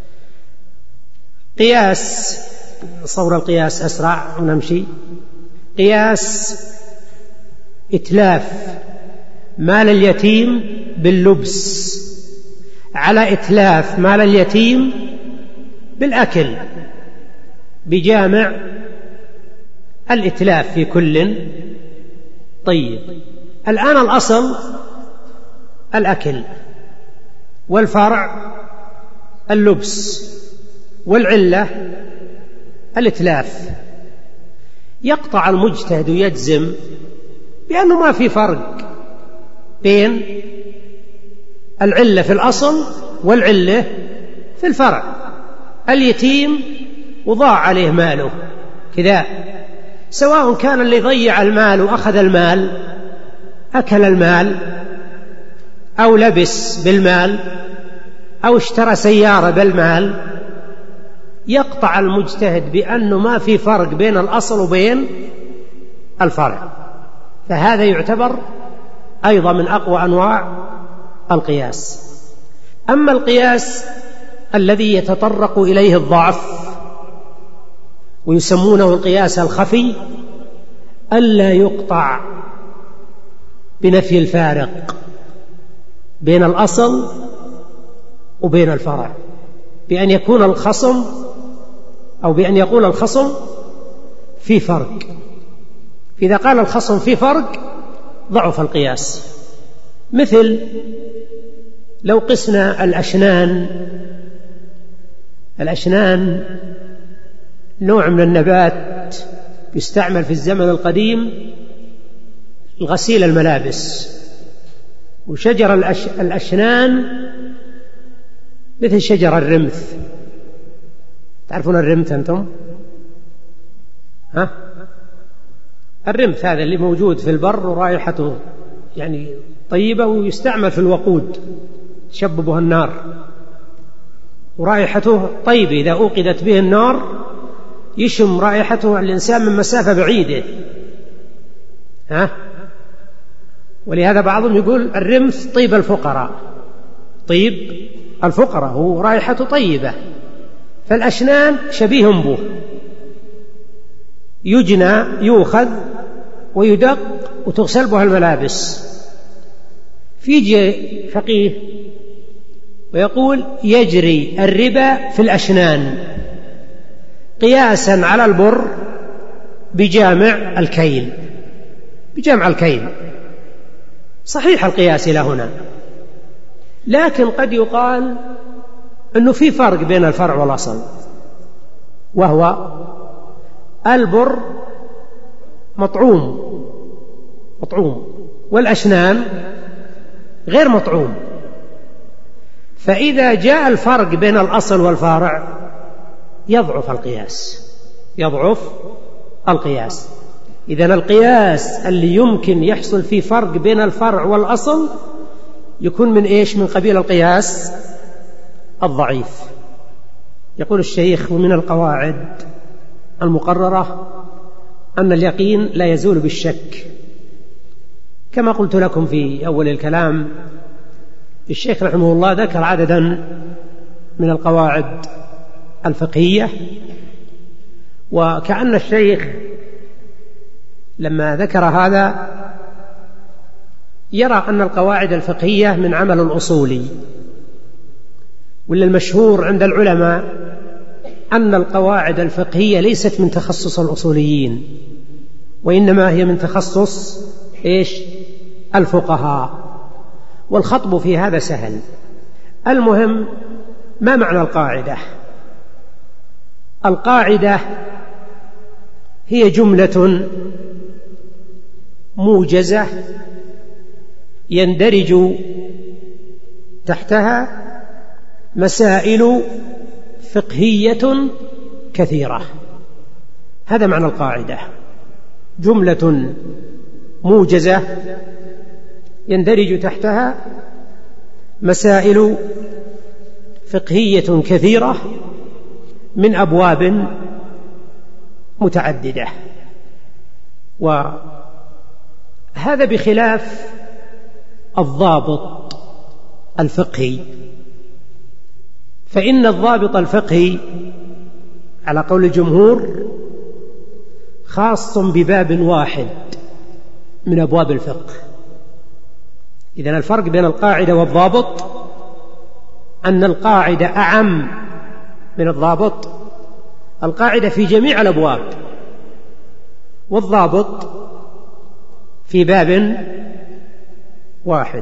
قياس صور القياس أسرع ونمشي. قياس إتلاف مال اليتيم باللبس على إتلاف مال اليتيم بالأكل، بجامع الإتلاف في كل. طيب، الآن الأصل الأكل والفرع اللبس والعلة الإتلاف. يقطع المجتهد ويجزم بأنه ما في فرق بين العلة في الأصل والعلة في الفرع. اليتيم وضاع عليه ماله كذا، سواء كان اللي ضيع المال وأخذ المال أكل المال أو لبس بالمال أو اشترى سيارة بالمال، يقطع المجتهد بأنه ما في فرق بين الأصل وبين الفرع. فهذا يعتبر أيضا من أقوى أنواع القياس. أما القياس الذي يتطرق إليه الضعف ويسمونه القياس الخفي، ألا يقطع بنفي الفارق بين الأصل وبين الفرع، بأن يكون الخصم أو بأن يقول الخصم في فرق. إذا قال الخصم في فرق ضعف القياس. مثل لو قسنا الأشنان، الأشنان نوع من النبات يستعمل في الزمن القديم لغسيل الملابس، وشجر الأش... الأشنان مثل شجر الرمث. تعرفون الرمث أنتم؟ ها؟ الرمث هذا اللي موجود في البر ورائحته يعني طيبة ويستعمل في الوقود، تشب به النار ورائحته طيبة، إذا أوقدت به النار يشم رائحته الإنسان من مسافة بعيدة. ها؟ ولهذا بعضهم يقول الرمث طيب الفقراء، طيب الفقراء هو رائحته طيبة. فالأشنان شبيه به، يجنى يؤخذ ويدق وتغسل بها الملابس. فيجي فقيه ويقول يجري الربا في الأشنان قياسا على البر بجامع الكيل، بجامع الكيل. صحيح القياس إلى هنا، لكن قد يقال أنه في فرق بين الفرع والأصل، وهو البر مطعوم مطعوم والأشنان غير مطعوم. فإذا جاء الفرق بين الأصل والفارع يضعف القياس، يضعف القياس. إذن القياس اللي يمكن يحصل فيه فرق بين الفرع والأصل يكون من إيش؟ من قبيل القياس الضعيف. يقول الشيخ: ومن القواعد المقررة أن اليقين لا يزول بالشك. كما قلت لكم في أول الكلام، الشيخ رحمه الله ذكر عددا من القواعد الفقهية، وكأن الشيخ لما ذكر هذا يرى أن القواعد الفقهية من عمل الأصولي، ولا المشهور عند العلماء أن القواعد الفقهية ليست من تخصص الأصوليين، وإنما هي من تخصص إيش؟ الفقهاء. والخطب في هذا سهل. المهم، ما معنى القاعدة؟ القاعدة هي جملة موجزة يندرج تحتها مسائل فقهية كثيرة. هذا معنى القاعدة، جملة موجزة يندرج تحتها مسائل فقهية كثيرة من أبواب متعددة. وهذا بخلاف الضابط الفقهي، فإن الضابط الفقهي على قول الجمهور خاص بباب واحد من أبواب الفقه. إذن الفرق بين القاعدة والضابط أن القاعدة أعم من الضابط. القاعدة في جميع الأبواب، والضابط في باب واحد.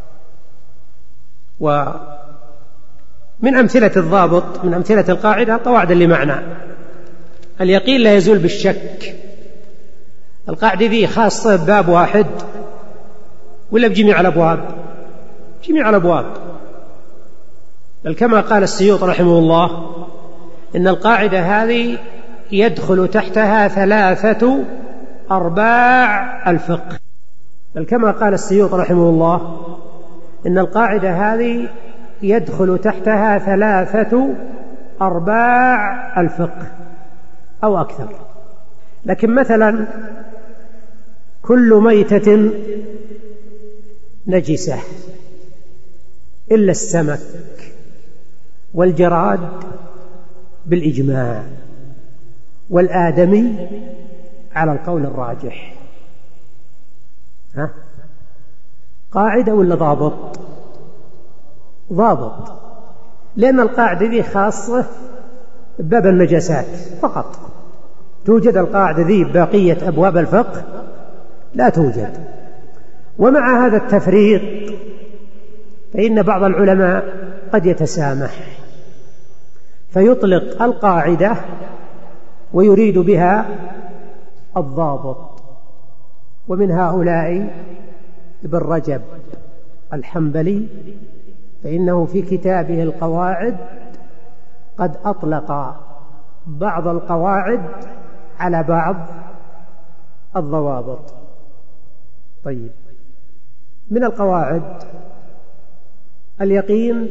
ومن أمثلة الضابط، من أمثلة القاعدة، قواعد اللي معنا: اليقين لا يزول بالشك. القاعدة ذي خاصة بباب واحد ولا بجميع الأبواب؟ جميع الأبواب. بل كما قال السيوط رحمه الله إن القاعدة هذه يدخل تحتها ثلاثة أرباع الفقه. بل كما قال السيوط رحمه الله إن القاعدة هذه يدخل تحتها ثلاثة أرباع الفقه أو أكثر. لكن مثلا كل ميتة نجسة إلا السمك والجراد بالإجماع، والآدمي على القول الراجح. ها؟ قاعدة ولا ضابط؟ ضابط، لأن القاعدة دي خاصة بباب النجاسات فقط، توجد القاعدة ذي ببقية أبواب الفقه لا توجد. ومع هذا التفريق فإن بعض العلماء قد يتسامح فيطلق القاعدة ويريد بها الضابط، ومن هؤلاء ابن رجب الحنبلي، فإنه في كتابه القواعد قد أطلق بعض القواعد على بعض الضوابط. طيب، من القواعد: اليقين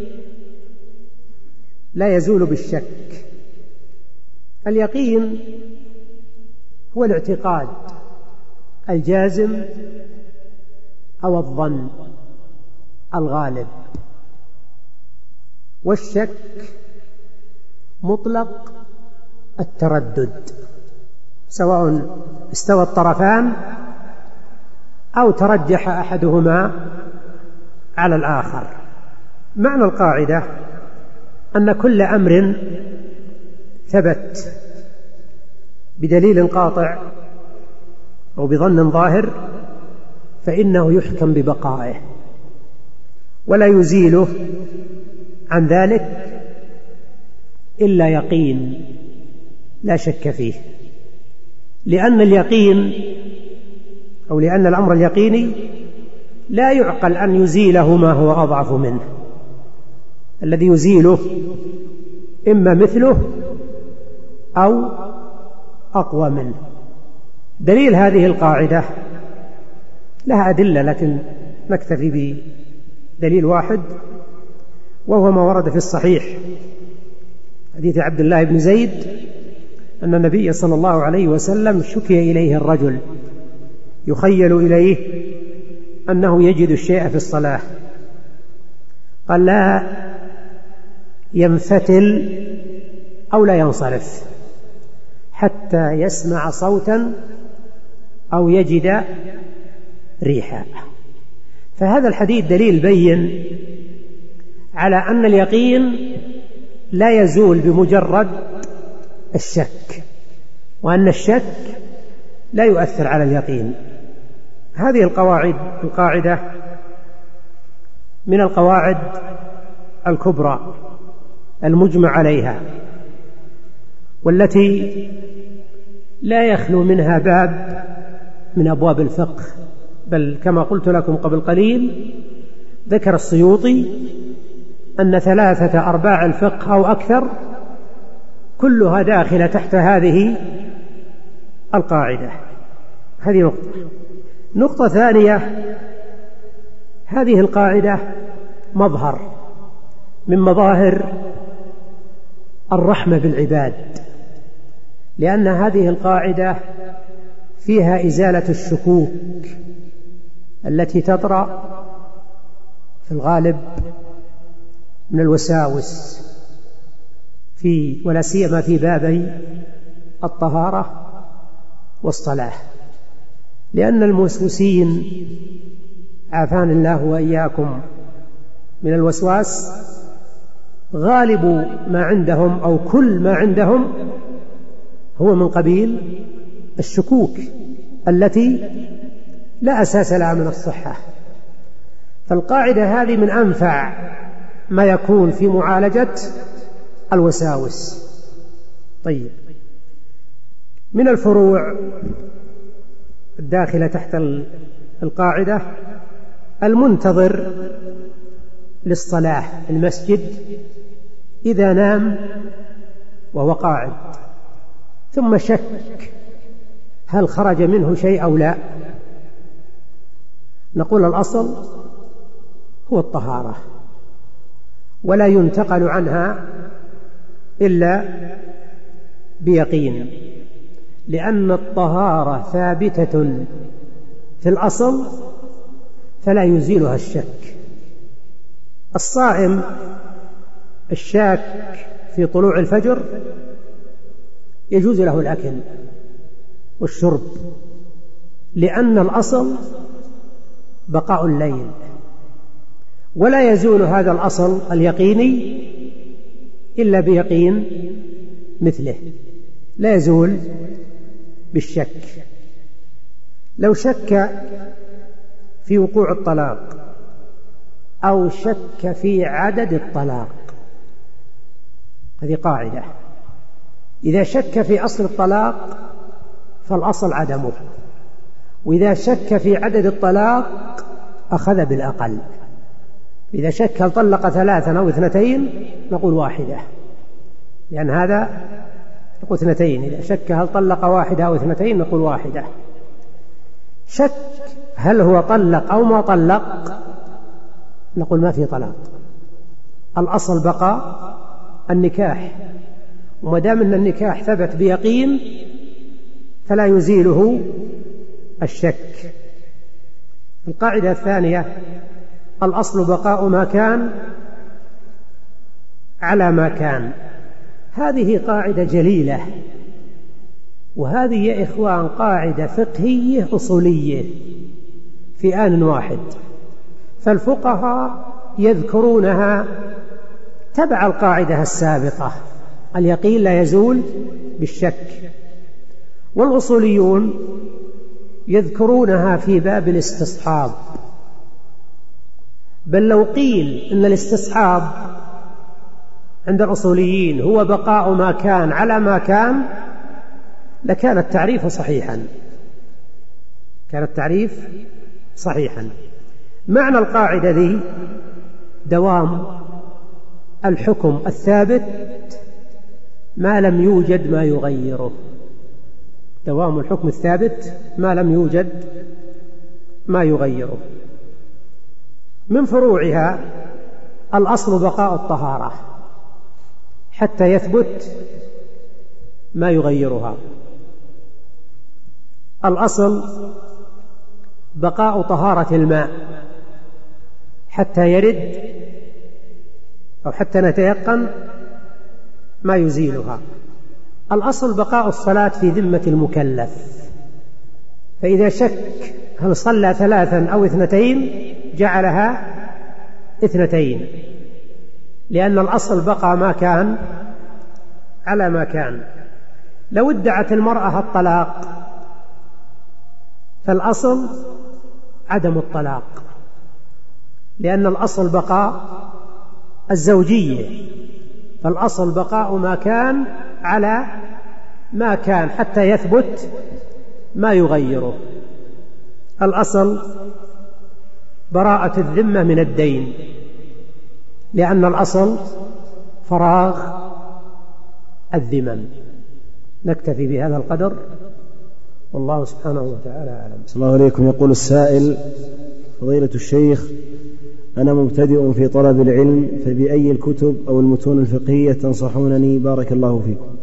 لا يزول بالشك. اليقين هو الاعتقاد الجازم أو الظن الغالب، والشك مطلق التردد، سواء استوى الطرفان أو ترجح أحدهما على الآخر. معنى القاعدة أن كل أمر ثبت بدليل قاطع أو بظن ظاهر فإنه يحكم ببقائه ولا يزيله عن ذلك إلا يقين لا شك فيه، لأن اليقين أو لأن الأمر اليقيني لا يعقل أن يزيله ما هو أضعف منه، الذي يزيله إما مثله أو أقوى منه. دليل هذه القاعدة لها أدلة، لكن نكتفي بدليل واحد، وهو ما ورد في الصحيح حديث عبد الله بن زيد أن النبي صلى الله عليه وسلم شكي إليه الرجل يخيل إليه أنه يجد الشيء في الصلاة، قال: لا ينفتل أو لا ينصرف حتى يسمع صوتا أو يجد ريحا. فهذا الحديث دليل بين على أن اليقين لا يزول بمجرد الشك، وأن الشك لا يؤثر على اليقين. هذه القواعد القاعدة من القواعد الكبرى المجمع عليها، والتي لا يخلو منها باب من أبواب الفقه، بل كما قلت لكم قبل قليل ذكر السيوطي أن ثلاثة أرباع الفقه أو أكثر كلها داخلة تحت هذه القاعدة. هذه نقطة. نقطة ثانية: هذه القاعدة مظهر من مظاهر الرحمة بالعباد، لأن هذه القاعدة فيها إزالة الشكوك التي تطرأ في الغالب من الوساوس في ولا سيما في بابي الطهارة والصلاة، لأن الموسوسين عافانا الله وإياكم من الوسواس غالب ما عندهم أو كل ما عندهم هو من قبيل الشكوك التي لا أساس لها من الصحة. فالقاعدة هذه من أنفع ما يكون في معالجة الوساوس. طيب، من الفروع الداخلة تحت القاعدة: المنتظر للصلاة في المسجد إذا نام وهو قاعد ثم شك هل خرج منه شيء أو لا، نقول الأصل هو الطهارة، ولا ينتقل عنها إلا بيقين، لأن الطهارة ثابتة في الأصل فلا يزيلها الشك. الصائم الشاك في طلوع الفجر يجوز له الأكل والشرب، لأن الأصل بقاء الليل، ولا يزول هذا الأصل اليقيني إلا بيقين مثله، لا يزول بالشك. لو شك في وقوع الطلاق أو شك في عدد الطلاق، هذه قاعدة، إذا شك في أصل الطلاق فالأصل عدمه، وإذا شك في عدد الطلاق أخذ بالأقل. إذا شك هل طلق ثلاثا أو اثنتين نقول واحدة، لأن هذا نقول اثنتين. إذا شك هل طلق واحدة أو اثنتين نقول واحدة. شك هل هو طلق أو ما طلق نقول ما في طلاق، الأصل بقاء النكاح، وما دام أن النكاح ثبت بيقين فلا يزيله الشك. القاعدة الثانية: الأصل بقاء ما كان على ما كان. هذه قاعدة جليلة، وهذه يا إخوان قاعدة فقهية أصولية في آن واحد، فالفقهاء يذكرونها تبع القاعدة السابقة: اليقين لا يزول بالشك، والأصوليون يذكرونها في باب الاستصحاب. بل لو قيل إن الاستصحاب عند الأصوليين هو بقاء ما كان على ما كان لكان التعريف صحيحا، كان التعريف صحيحا. معنى القاعدة ذي دوام الحكم الثابت ما لم يوجد ما يغيره، دوام الحكم الثابت ما لم يوجد ما يغيره. من فروعها الأصل بقاء الطهارة حتى يثبت ما يغيرها. الأصل بقاء طهارة الماء حتى يرد أو حتى نتيقن ما يزيلها. الأصل بقاء الصلاة في ذمة المكلف، فإذا شك هل صلى ثلاثا أو اثنتين جعلها اثنتين، لأن الأصل بقى ما كان على ما كان. لو ادعت المرأة الطلاق فالأصل عدم الطلاق، لأن الأصل بقاء الزوجية، فالأصل بقاء ما كان على ما كان حتى يثبت ما يغيره. الأصل براءة الذمة من الدين، لأن الأصل فراغ الذمم. نكتفي بهذا القدر، والله سبحانه وتعالى أعلم. صلى الله عليكم. يقول السائل: فضيلة الشيخ، أنا مبتدئ في طلب العلم، فبأي الكتب أو المتون الفقهية تنصحونني؟ بارك الله فيكم.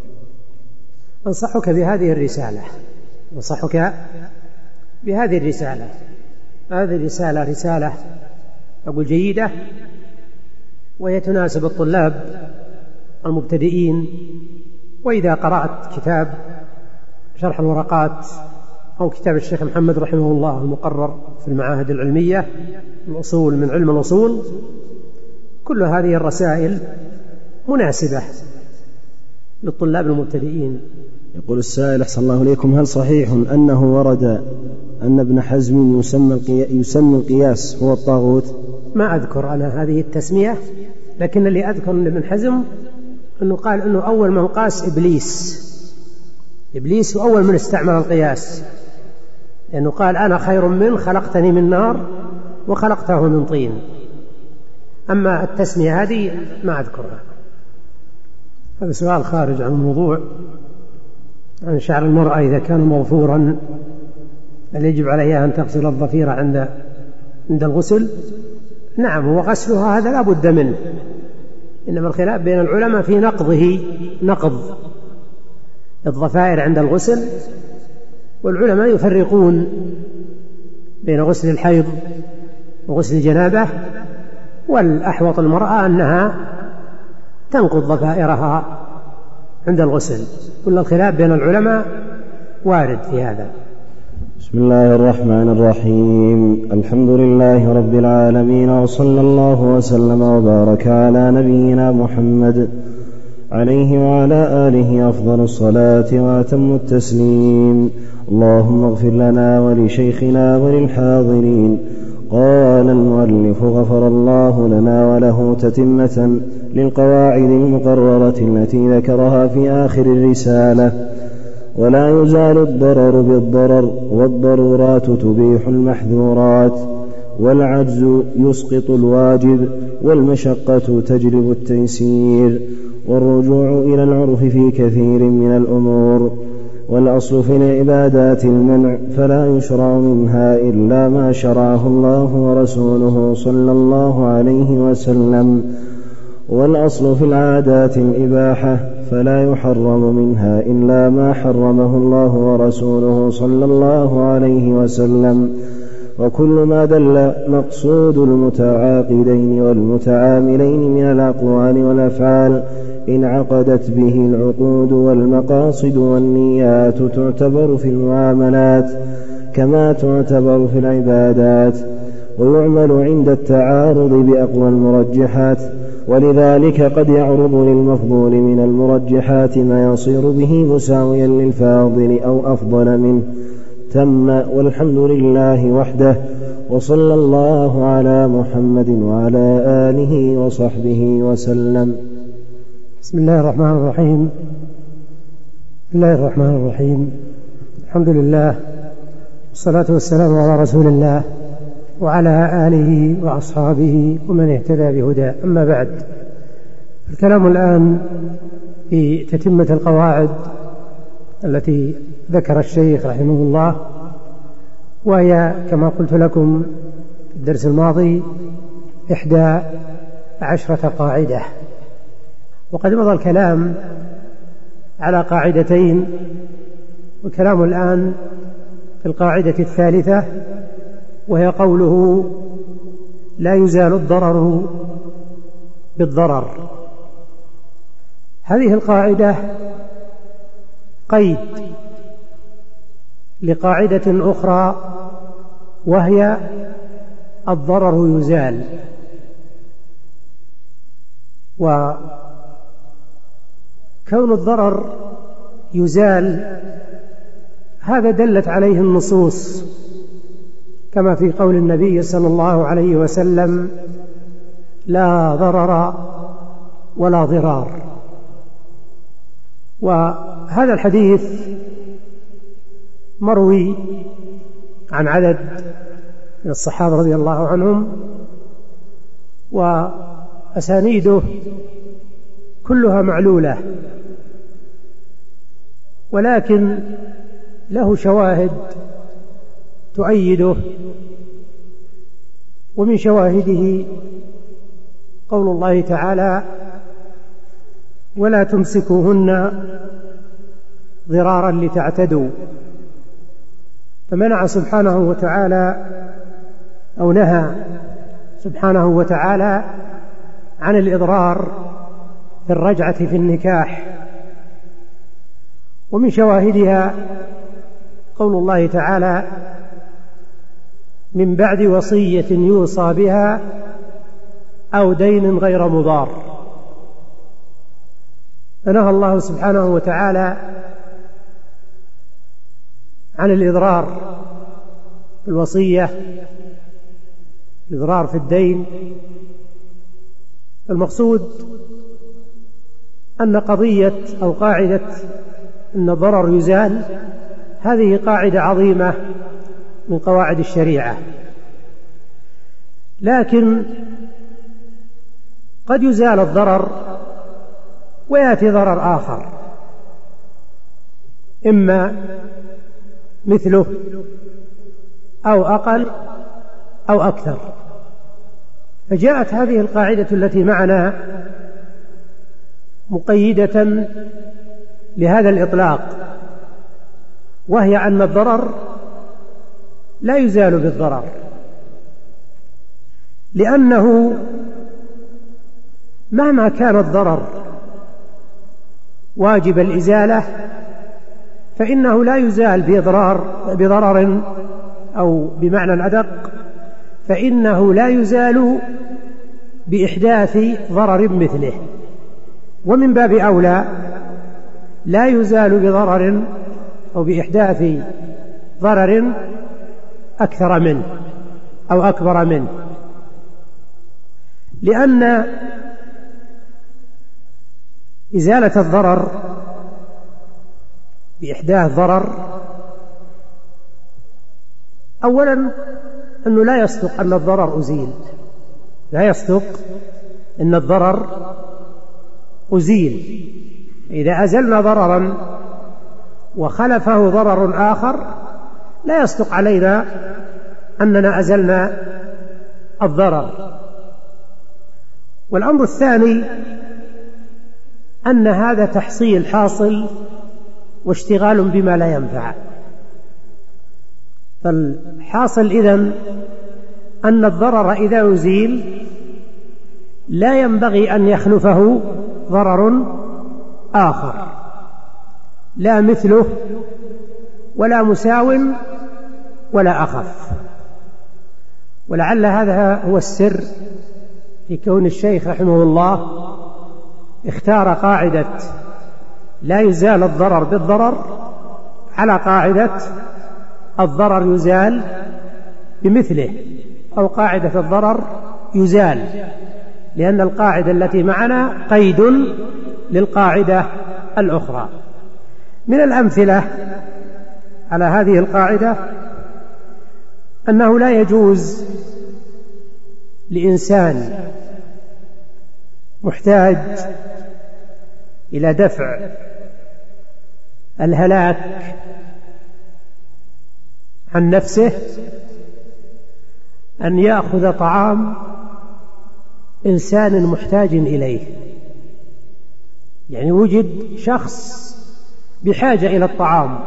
أنصحك بهذه الرسالة، أنصحك بهذه الرسالة. هذه الرسالة رسالة أقول جيدة، وهي تناسب الطلاب المبتدئين. وإذا قرأت كتاب شرح الورقات أو كتاب الشيخ محمد رحمه الله المقرر في المعاهد العلمية الأصول من علم الأصول، كل هذه الرسائل مناسبة للطلاب المبتدئين. يقول السائل: أحسن الله إليكم، هل صحيح أنه ورد أن ابن حزم يسمى يسمى القياس هو الطاغوت؟ ما أذكر أنا هذه التسمية، لكن اللي أذكر أن ابن حزم أنه قال أنه أول من قاس إبليس، إبليس هو أول من استعمل القياس، لأنه قال: أنا خير منه، خلقتني من نار وخلقته من طين. أما التسمية هذه ما أذكرها. هذا سؤال خارج عن الموضوع، عن شعر المرأة إذا كان مظفورا هل يجب عليها أن تغسل الظفيرة عند عند الغسل؟ نعم، وغسلها هذا لا بد منه، إنما الخلاف بين العلماء في نقضه، نقض الظفائر عند الغسل، والعلماء يفرقون بين غسل الحيض وغسل الجنابة، والأحوط المرأة أنها تنقض ضفائرها عند الغسل. كل الخلاف بين العلماء وارد في هذا. بسم الله الرحمن الرحيم. الحمد لله رب العالمين، وصلى الله وسلم وبارك على نبينا محمد عليه وعلى آله أفضل الصلاة وأتم التسليم. اللهم اغفر لنا ولشيخنا وللحاضرين. قال المؤلف غفر الله لنا وله تتمة للقواعد المقررة التي ذكرها في آخر الرسالة. ولا يزال الضرر بالضرر، والضرورات تبيح المحذورات، والعجز يسقط الواجب، والمشقة تجلب التيسير، والرجوع إلى العرف في كثير من الأمور. والأصل في العبادات المنع، فلا يشرع منها إلا ما شرعه الله ورسوله صلى الله عليه وسلم. والأصل في العادات الإباحة، فلا يحرم منها إلا ما حرمه الله ورسوله صلى الله عليه وسلم. وكل ما دل مقصود المتعاقدين والمتعاملين من الأقوال والأفعال انعقدت به العقود والمقاصد والنيات، تعتبر في المعاملات كما تعتبر في العبادات، ويعمل عند التعارض بأقوى المرجحات. ولذلك قد يعرض للمفضول من المرجحات ما يصير به مساويا للفاضل أو أفضل منه. تم، والحمد لله وحده، وصلى الله على محمد وعلى آله وصحبه وسلم. بسم الله الرحمن الرحيم. بسم الله الرحمن الرحيم. الحمد لله، والصلاة والسلام على رسول الله وعلى آله وأصحابه ومن اهتدى بهداه. أما بعد، الكلام الآن في تتمة القواعد التي ذكر الشيخ رحمه الله، وهي كما قلت لكم في الدرس الماضي إحدى عشرة قاعدة. وقد مضى الكلام على قاعدتين، والكلام الآن في القاعدة الثالثة، وهي قوله لا يزال الضرر بالضرر. هذه القاعدة قيد لقاعدة أخرى، وهي الضرر يزال. وكون الضرر يزال هذا دلت عليه النصوص، كما في قول النبي صلى الله عليه وسلم: لا ضرر ولا ضرار. وهذا الحديث مروي عن عدد من الصحابة رضي الله عنهم، وأسانيده كلها معلولة، ولكن له شواهد تؤيده. ومن شواهده قول الله تعالى: ولا تمسكوهن ضرارا لتعتدوا. فمنع سبحانه وتعالى أو نهى سبحانه وتعالى عن الإضرار في الرجعة في النكاح. ومن شواهدها قول الله تعالى: من بعد وصية يوصى بها أو دين غير مضار. فنهى الله سبحانه وتعالى عن الإضرار في الوصية، الإضرار في الدين. المقصود أن قضية أو قاعدة أن الضرر يزال هذه قاعدة عظيمة من قواعد الشريعة، لكن قد يزال الضرر ويأتي ضرر آخر، إما مثله أو أقل أو أكثر. فجاءت هذه القاعدة التي معنا مقيدة لهذا الإطلاق، وهي أن الضرر لا يزال بالضرر، لأنه مهما كان الضرر واجب الإزالة فإنه لا يزال بإضرار بضرر، أو بمعنى أدق فإنه لا يزال بإحداث ضرر مثله، ومن باب أولى لا يزال بضرر أو بإحداث ضرر أكثر منه أو أكبر منه، لأن إزالة الضرر بإحداث ضرر أولا أنه لا يصدق أن الضرر أزيل، لا يصدق أن الضرر أزيل. إذا أزلنا ضررا وخلفه ضرر آخر لا يصدق علينا أننا أزلنا الضرر. والأمر الثاني أن هذا تحصيل حاصل واشتغال بما لا ينفع، فالحاصل إذن أن الضرر إذا أزيل لا ينبغي أن يخلفه ضرر آخر لا مثله ولا مساو ولا أخف. ولعل هذا هو السر في كون الشيخ رحمه الله اختار قاعدة لا يزال الضرر بالضرر على قاعدة الضرر يزال بمثله، أو قاعدة الضرر يزال، لأن القاعدة التي معنا قيد للقاعدة الأخرى. من الأمثلة على هذه القاعدة أنه لا يجوز لإنسان محتاج إلى دفع الهلاك عن نفسه أن يأخذ طعام إنسان محتاج إليه. يعني وجد شخص بحاجة إلى الطعام،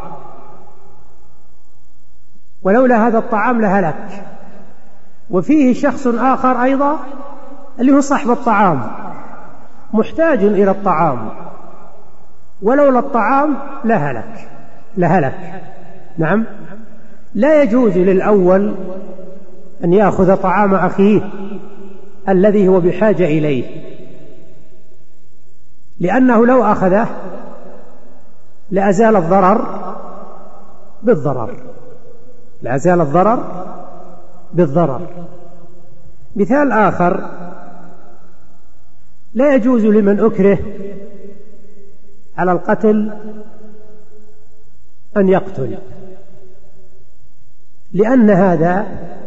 ولولا هذا الطعام لهلك، وفيه شخص آخر أيضا اللي هو صاحب الطعام محتاج إلى الطعام، ولولا الطعام لهلك لهلك نعم. لا يجوز للأول أن يأخذ طعام أخيه الذي هو بحاجة إليه، لأنه لو أخذه لأزال الضرر بالضرر لأزال الضرر بالضرر. مثال آخر: لا يجوز لمن أكره على القتل أن يقتل، لأن هذا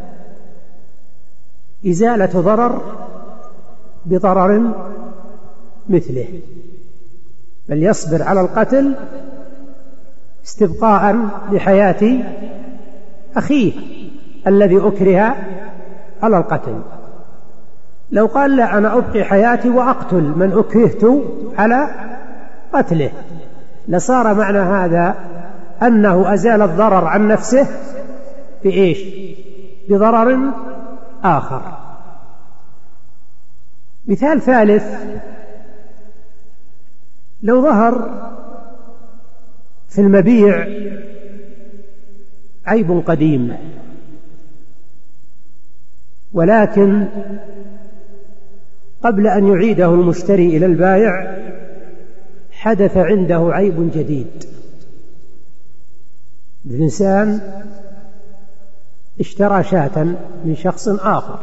إزالة ضرر بضرر مثله، بل يصبر على القتل استبقاء لحياة أخيه الذي أكره على القتل. لو قال لا، أنا أبقي حياتي وأقتل من أكرهت على قتله، لصار معنى هذا أنه أزال الضرر عن نفسه بإيش؟ بضرر آخر. مثال ثالث: لو ظهر في المبيع عيب قديم، ولكن قبل أن يعيده المشتري إلى البائع حدث عنده عيب جديد. الإنسان اشترى شاة من شخص آخر،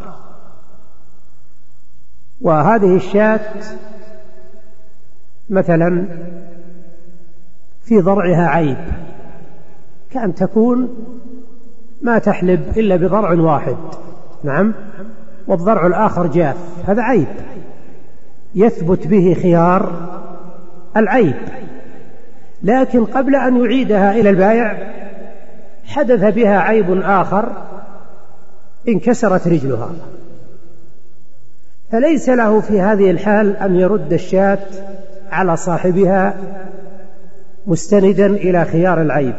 وهذه الشاة مثلا في ضرعها عيب، كأن تكون ما تحلب إلا بضرع واحد، نعم، والضرع الآخر جاف، هذا عيب يثبت به خيار العيب. لكن قبل أن يعيدها إلى البائع حدث بها عيب آخر، انكسرت رجلها، فليس له في هذه الحال أن يرد الشاة على صاحبها مستندا إلى خيار العيب،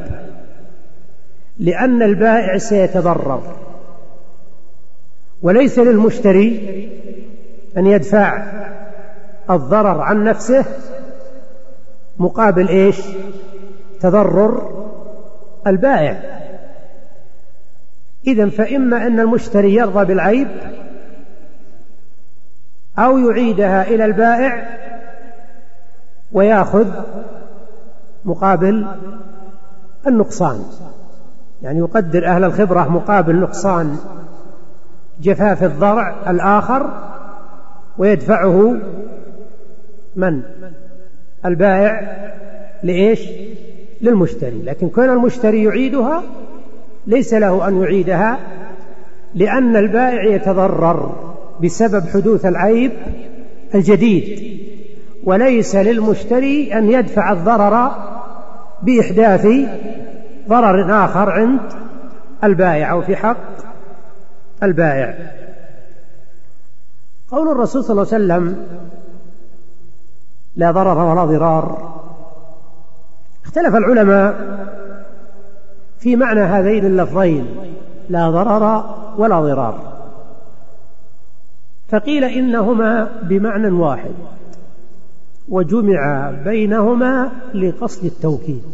لأن البائع سيتضرر، وليس للمشتري أن يدفع الضرر عن نفسه مقابل إيش؟ تضرر البائع. إذن فإما أن المشتري يرضى بالعيب أو يعيدها إلى البائع ويأخذ مقابل النقصان، يعني يقدر أهل الخبرة مقابل نقصان جفاف الضرع الآخر ويدفعه من؟ البائع لإيش؟ للمشتري. لكن كون المشتري يعيدها ليس له أن يعيدها، لأن البائع يتضرر بسبب حدوث العيب الجديد، وليس للمشتري أن يدفع الضرر بإحداث ضرر آخر عند البائع أو في حق البائع. قول الرسول صلى الله عليه وسلم لا ضرر ولا ضرار، اختلف العلماء في معنى هذين اللفظين لا ضرر ولا ضرار، فقيل إنهما بمعنى واحد وجمع بينهما لقصد التوكيد.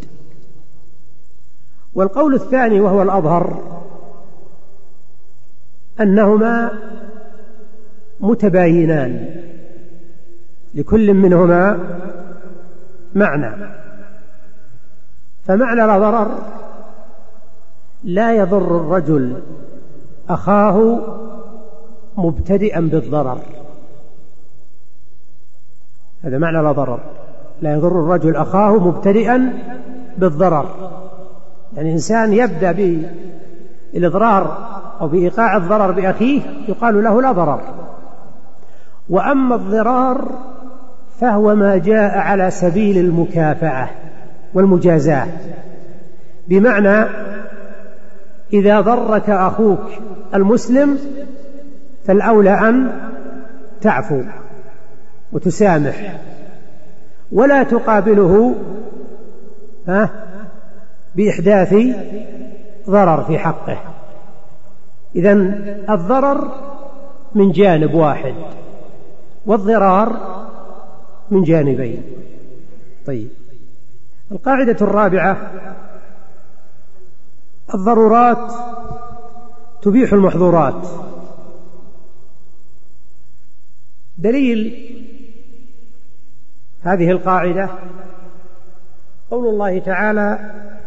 والقول الثاني وهو الأظهر أنهما متباينان لكل منهما معنى. فمعنى لا ضرر لا يضر الرجل أخاه مبتدئا بالضرر، هذا معنى لا ضرر، لا يضر الرجل أخاه مبتدئا بالضرر، يعني إنسان يبدأ بالإضرار أو بإيقاع الضرر بأخيه يقال له لا ضرر. وأما الضرار فهو ما جاء على سبيل المكافأة والمجازاة، بمعنى إذا ضرك أخوك المسلم فالأولى أن تعفو وتسامح ولا تقابله ها بإحداث ضرر في حقه. إذن الضرر من جانب واحد والضرار من جانبين. طيب، القاعدة الرابعة: الضرورات تبيح المحظورات. دليل هذه القاعدة قول الله تعالى: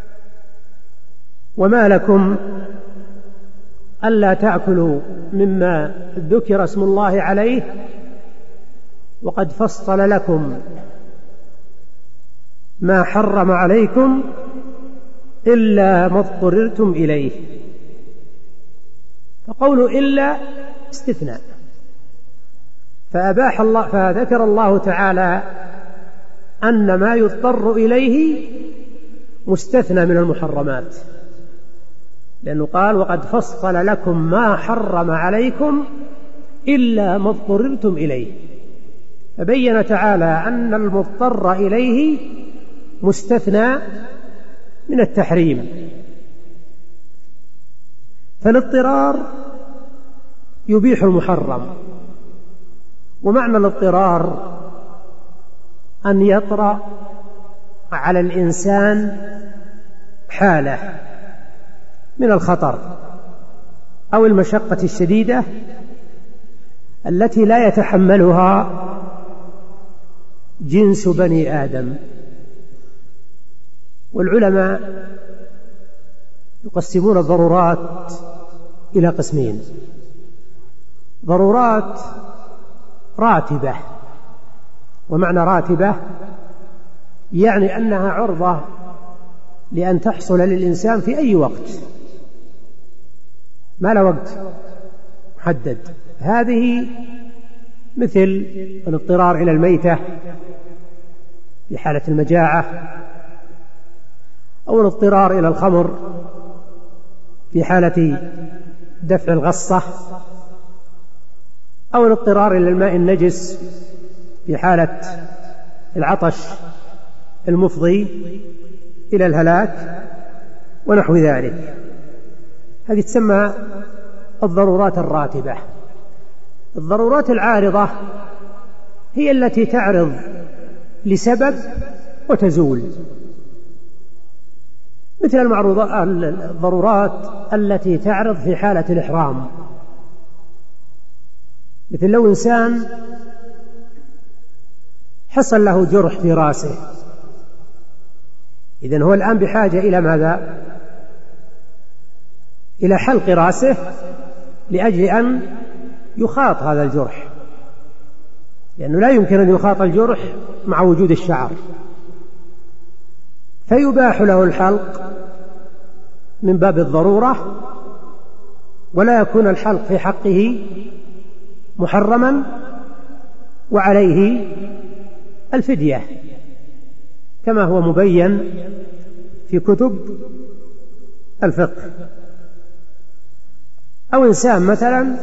وما لكم ألا تأكلوا مما ذكر اسم الله عليه وقد فصل لكم ما حرم عليكم إلا ما اضطررتم إليه. فقول إلا استثناء، فأباح الله فذكر الله تعالى أن ما يضطر إليه مستثنى من المحرمات، لأنه قال: وقد فصل لكم ما حرم عليكم إلا ما اضطررتم إليه، فبين تعالى أن المضطر إليه مستثنى من التحريم. فالاضطرار يبيح المحرم. ومعنى الاضطرار أن يطرأ على الإنسان حالة من الخطر أو المشقة الشديدة التي لا يتحملها جنس بني آدم. والعلماء يقسمون الضرورات إلى قسمين: ضرورات راتبة. ومعنى راتبة يعني أنها عرضة لأن تحصل للإنسان في أي وقت، ما له وقت محدد. هذه مثل الاضطرار إلى الميتة في حالة المجاعة، أو الاضطرار إلى الخمر في حالة دفع الغصة، أو الاضطرار إلى الماء النجس في حالة العطش المفضي إلى الهلاك ونحو ذلك. هذه تسمى الضرورات الراتبة. الضرورات العارضة هي التي تعرض لسبب وتزول، مثل المعروضات الضرورات التي تعرض في حالة الإحرام، مثل لو إنسان حصل له جرح في رأسه، إذن هو الآن بحاجة إلى ماذا؟ إلى حلق رأسه لأجل أن يخاط هذا الجرح، لأنه لا يمكن أن يخاط الجرح مع وجود الشعر، فيباح له الحلق من باب الضرورة، ولا يكون الحلق في حقه محرما، وعليه الفدية كما هو مبين في كتب الفقه. أو إنسان مثلا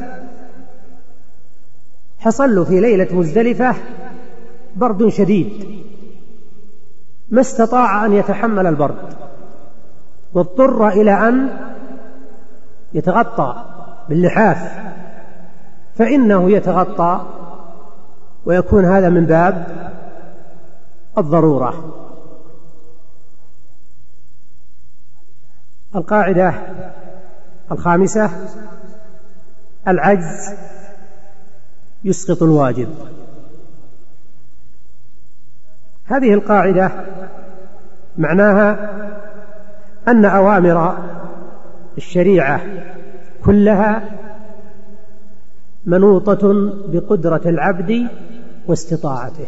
حصل له في ليلة مزدلفة برد شديد، ما استطاع أن يتحمل البرد، واضطر إلى أن يتغطى باللحاف، فإنه يتغطى، ويكون هذا من باب الضرورة. القاعدة الخامسة: العجز يسقط الواجب. هذه القاعدة معناها أن أوامر الشريعة كلها منوطة بقدرة العبد واستطاعته،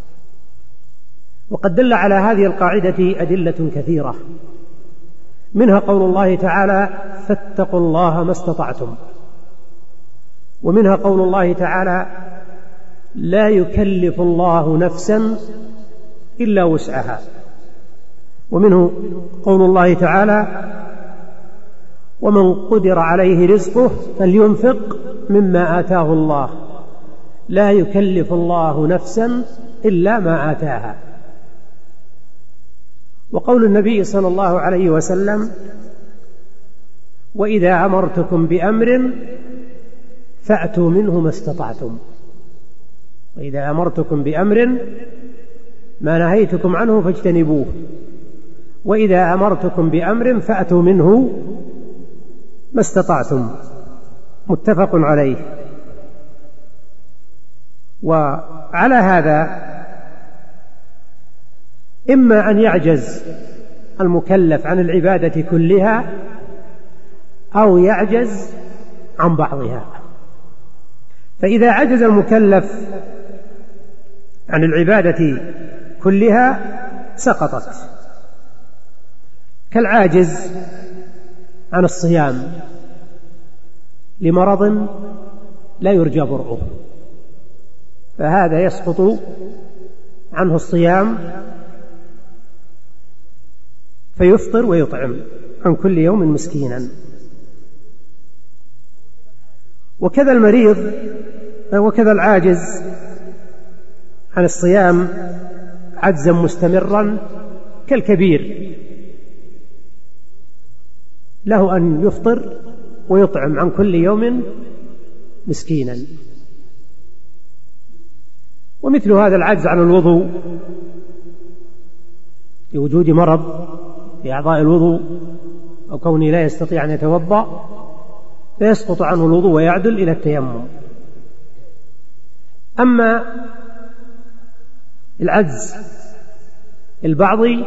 وقد دل على هذه القاعدة أدلة كثيرة، منها قول الله تعالى: فاتقوا الله ما استطعتم، ومنها قول الله تعالى: لا يكلف الله نفسا إلا وسعها، ومنه قول الله تعالى: ومن قدر عليه رزقه فلينفق مما آتاه الله، لا يكلف الله نفسا إلا ما آتاها. وقول النبي صلى الله عليه وسلم: وإذا أمرتكم بأمر فأتوا منه ما استطعتم. وإذا أمرتكم بأمر ما نهيتكم عنه فاجتنبوه، وإذا أمرتكم بأمر فأتوا منه ما استطعتم. متفق عليه. وعلى هذا إما أن يعجز المكلف عن العبادة كلها، أو يعجز عن بعضها. فإذا عجز المكلف عن العبادة كلها سقطت، كالعاجز عن الصيام لمرض لا يرجى برؤه، فهذا يسقط عنه الصيام فيفطر ويطعم عن كل يوم مسكينا. وكذا المريض وكذا العاجز عن الصيام عجزا مستمرا كالكبير، له أن يفطر ويطعم عن كل يوم مسكينا. ومثل هذا العجز عن الوضوء لوجود مرض في أعضاء الوضوء أو كونه لا يستطيع أن يتوضأ، فيسقط عنه الوضوء ويعدل إلى التيمم. أما العجز البعضي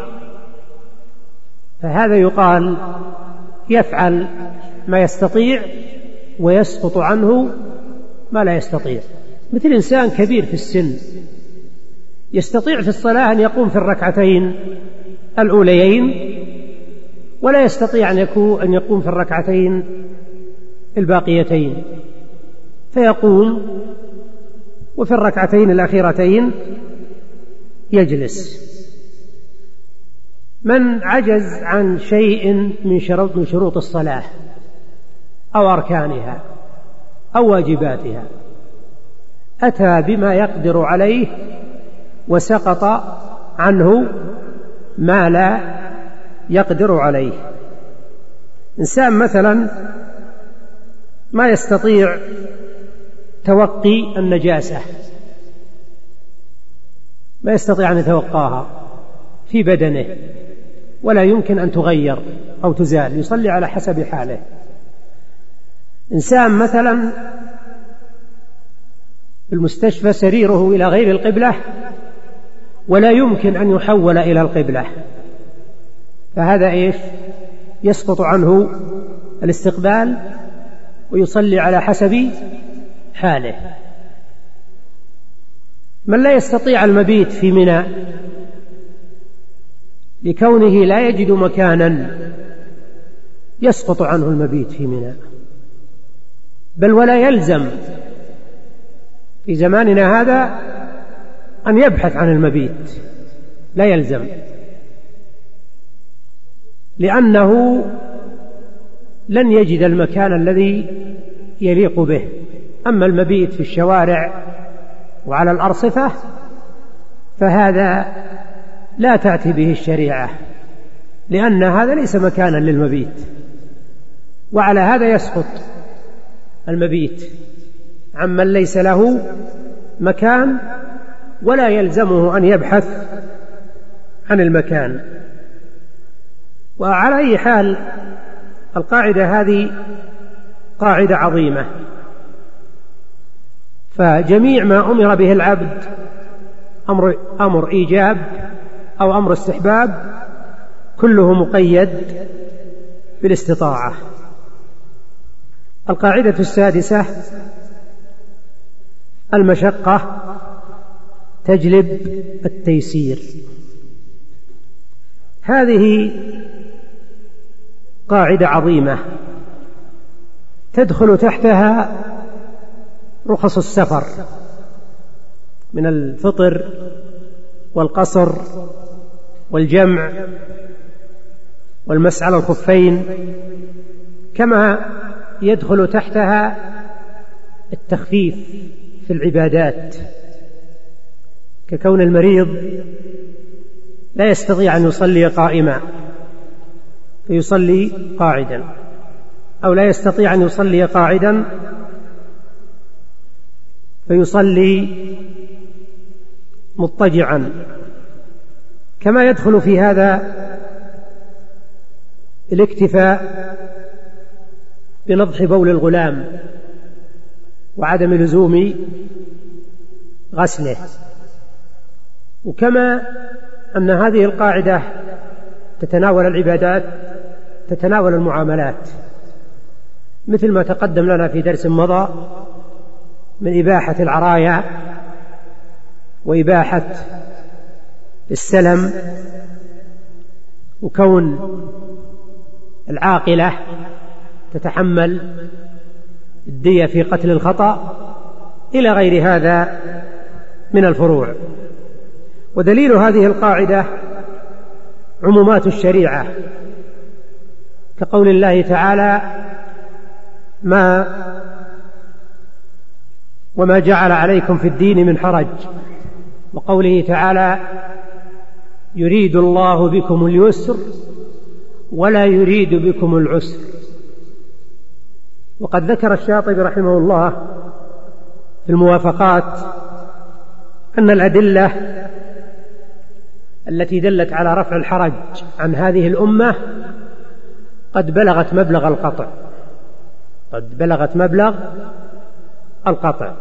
فهذا يقال يفعل ما يستطيع ويسقط عنه ما لا يستطيع، مثل إنسان كبير في السن يستطيع في الصلاة أن يقوم في الركعتين الأوليين، ولا يستطيع أن يقوم في الركعتين الباقيتين، فيقوم وفي الركعتين الأخيرتين يجلس. من عجز عن شيء من شروط من شروط الصلاة أو أركانها أو واجباتها أتى بما يقدر عليه وسقط عنه ما لا يقدر عليه. إنسان مثلا ما يستطيع توقي النجاسة ما يستطيع أن يتوقاها في بدنه ولا يمكن أن تغير أو تزال، يصلي على حسب حاله. إنسان مثلا في المستشفى سريره إلى غير القبلة ولا يمكن أن يحول إلى القبلة، فهذا إيش؟ يسقط عنه الاستقبال ويصلي على حسب حاله. من لا يستطيع المبيت في منى لكونه لا يجد مكانا يسقط عنه المبيت في منى، بل ولا يلزم في زماننا هذا أن يبحث عن المبيت، لا يلزم، لأنه لن يجد المكان الذي يليق به. أما المبيت في الشوارع وعلى الأرصفة فهذا لا تأتي به الشريعة، لأن هذا ليس مكانا للمبيت، وعلى هذا يسقط المبيت عمن ليس له مكان ولا يلزمه أن يبحث عن المكان. وعلى أي حال القاعدة هذه قاعدة عظيمة، فجميع ما أمر به العبد أمر, أمر إيجاب أو أمر استحباب كله مقيد بالاستطاعة. القاعدة السادسة: المشقة تجلب التيسير. هذه قاعدة عظيمة تدخل تحتها رخص السفر من الفطر والقصر والجمع والمسح على الخفين، كما يدخل تحتها التخفيف في العبادات، ككون المريض لا يستطيع أن يصلي قائما فيصلي قاعدا، أو لا يستطيع أن يصلي قاعدا فيصلي مضطجعا. كما يدخل في هذا الاكتفاء بنضح بول الغلام وعدم لزوم غسله. وكما أن هذه القاعدة تتناول العبادات تتناول المعاملات، مثل ما تقدم لنا في درس مضى من إباحة العرايا وإباحة السلم، وكون العاقلة تتحمل الدية في قتل الخطأ إلى غير هذا من الفروع. ودليل هذه القاعدة عمومات الشريعة، كقول الله تعالى: ما وما جعل عليكم في الدين من حرج، وقوله تعالى: يريد الله بكم اليسر ولا يريد بكم العسر. وقد ذكر الشاطبي رحمه الله في الموافقات أن الأدلة التي دلت على رفع الحرج عن هذه الأمة قد بلغت مبلغ القطع قد بلغت مبلغ القطع.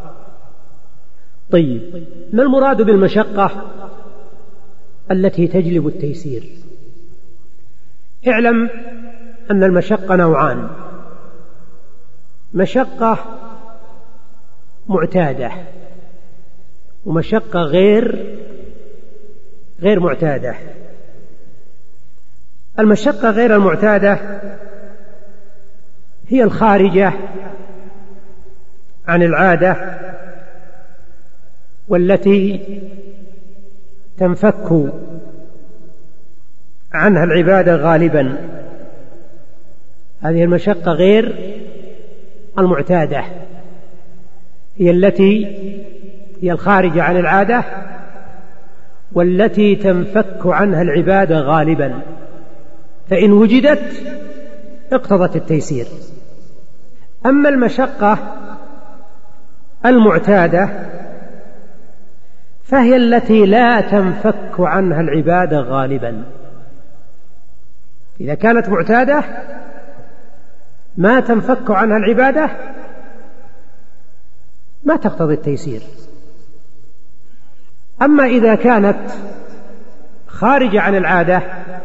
طيب، ما المراد بالمشقة التي تجلب التيسير؟ اعلم أن المشقة نوعان: مشقة معتادة ومشقة غير غير معتادة. المشقة غير المعتادة هي الخارجة عن العادة والتي تنفك عنها العبادة غالبا. هذه المشقة غير المعتادة هي التي هي الخارجة عن العادة والتي تنفك عنها العبادة غالبا، فإن وجدت اقتضت التيسير. أما المشقة المعتادة فهي التي لا تنفك عنها العبادة غالبا. إذا كانت معتادة ما تنفك عنها العبادة ما تقتضي التيسير. أما إذا كانت خارجة عن العادة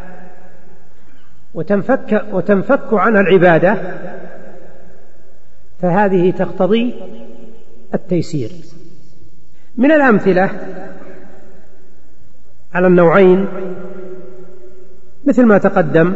وتنفك, وتنفك عنها العبادة فهذه تقتضي التيسير. من الأمثلة على النوعين مثل ما تقدم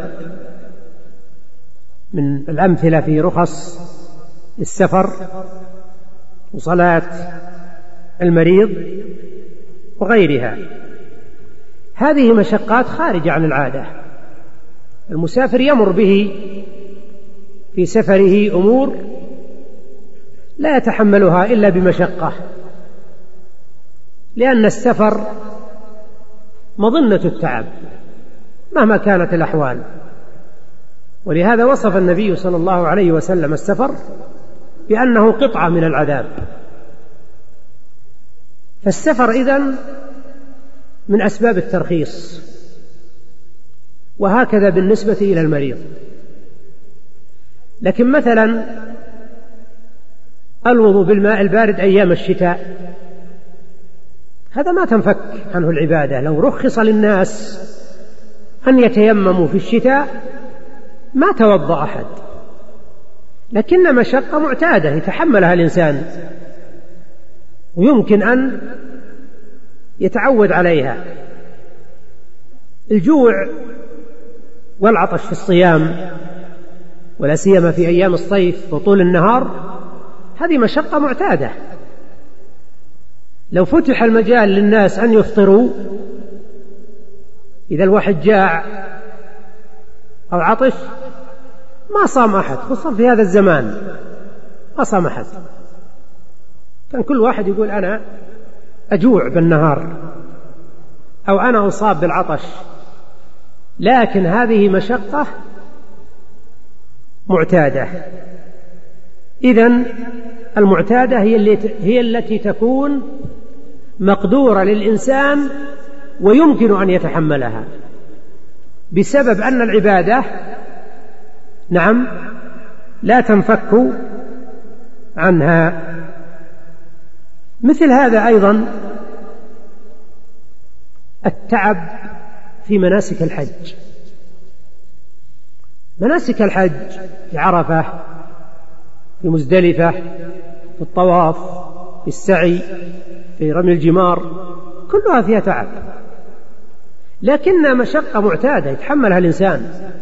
من الأمثلة في رخص السفر وصلاة المريض وغيرها. هذه مشقات خارجة عن العادة. المسافر يمر به في سفره أمور لا يتحملها إلا بمشقة، لأن السفر مظنة التعب مهما كانت الأحوال. ولهذا وصف النبي صلى الله عليه وسلم السفر بأنه قطعة من العذاب. فالسفر إذن من أسباب الترخيص، وهكذا بالنسبة إلى المريض. لكن مثلا الوضوء بالماء البارد أيام الشتاء هذا ما تنفك عنه العبادة. لو رخص للناس أن يتيمموا في الشتاء ما توضأ أحد، لكن مشقة معتادة يتحملها الإنسان ويمكن أن يتعود عليها. الجوع والعطش في الصيام ولا سيما في أيام الصيف وطول النهار هذه مشقة معتادة. لو فتح المجال للناس أن يفطروا إذا الواحد جاع أو عطش ما صام أحد، خصوصا في هذا الزمان ما صام أحد. كان كل واحد يقول أنا أجوع بالنهار أو أنا أصاب بالعطش. لكن هذه مشقة معتادة. إذن المعتادة هي التي, هي التي تكون مقدورة للإنسان ويمكن أن يتحملها بسبب أن العبادة نعم لا تنفك عنها. مثل هذا أيضا التعب في مناسك الحج. مناسك الحج في عرفة، في مزدلفة، في الطواف، في السعي، في رمي الجمار، كلها فيها تعب، لكنها مشقة معتادة يتحملها الإنسان.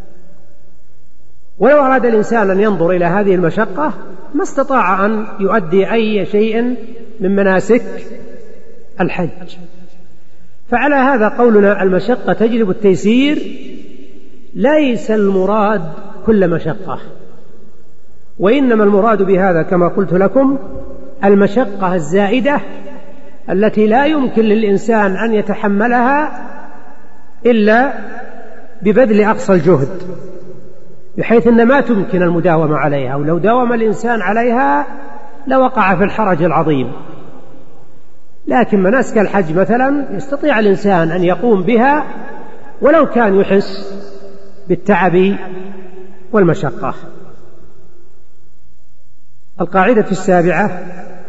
ولو أراد الإنسان أن ينظر إلى هذه المشقة ما استطاع أن يؤدي أي شيء من مناسك الحج. فعلى هذا قولنا المشقة تجلب التيسير ليس المراد كل مشقة، وإنما المراد بهذا كما قلت لكم المشقة الزائدة التي لا يمكن للإنسان أن يتحملها إلا ببذل أقصى الجهد، بحيث أن ما تمكن المداومة عليها، ولو داوم الإنسان عليها لوقع في الحرج العظيم. لكن مناسك الحج مثلا يستطيع الإنسان أن يقوم بها ولو كان يحس بالتعب والمشقة. القاعدة السابعة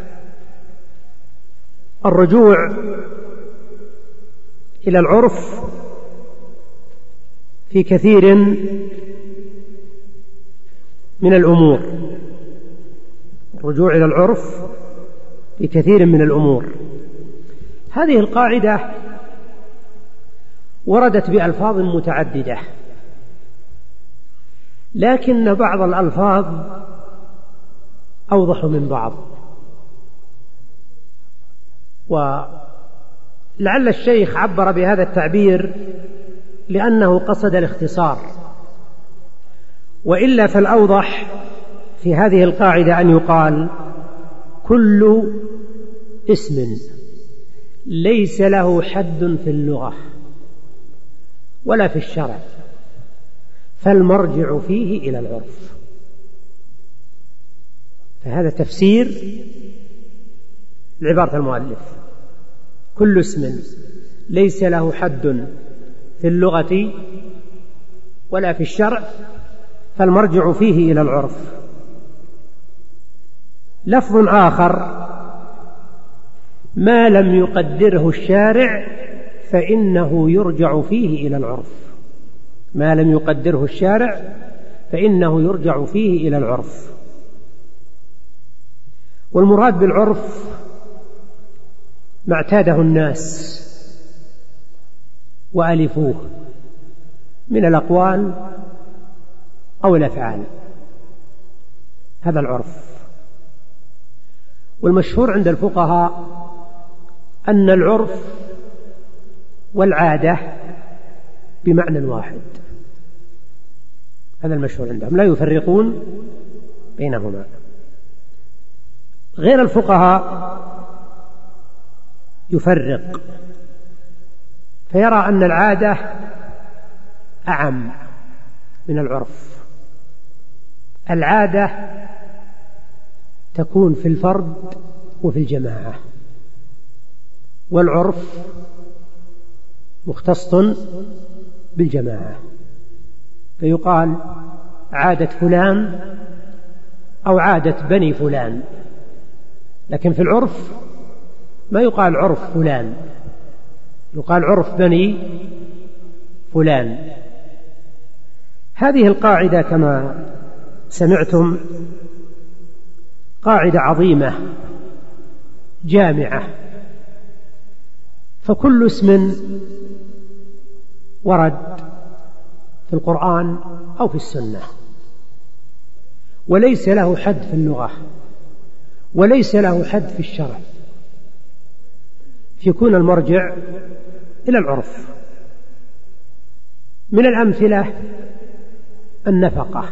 الرجوع إلى العرف في كثير من الأمور. الرجوع إلى العرف في كثير من الأمور. هذه القاعدة وردت بألفاظ متعددة، لكن بعض الألفاظ أوضح من بعض، ولعل الشيخ عبر بهذا التعبير لأنه قصد الاختصار، وإلا فالأوضح في هذه القاعدة أن يقال كل اسم ليس له حد في اللغة ولا في الشرع فالمرجع فيه إلى العرف. فهذا تفسير لعبارة المؤلف. كل اسم ليس له حد في اللغة ولا في الشرع فالمرجع فيه إلى العرف. لفظ آخر ما لم يقدره الشارع فإنه يرجع فيه إلى العرف. ما لم يقدره الشارع فإنه يرجع فيه إلى العرف. والمراد بالعرف ما اعتاده الناس وألفوه من الأقوال أو الأفعال، هذا العرف. والمشهور عند الفقهاء أن العرف والعادة بمعنى واحد، هذا المشهور عندهم، لا يفرقون بينهما. غير الفقهاء يفرق فيرى أن العادة أعم من العرف. العادة تكون في الفرد وفي الجماعة، والعرف مختص بالجماعة، فيقال عادة فلان أو عادة بني فلان، لكن في العرف ما يقال عرف فلان، يقال عرف بني فلان. هذه القاعدة كما سمعتم قاعدة عظيمة جامعة، فكل اسم ورد في القرآن أو في السنة وليس له حد في اللغة وليس له حد في الشرع، يكون المرجع إلى العرف. من الأمثلة النفقة،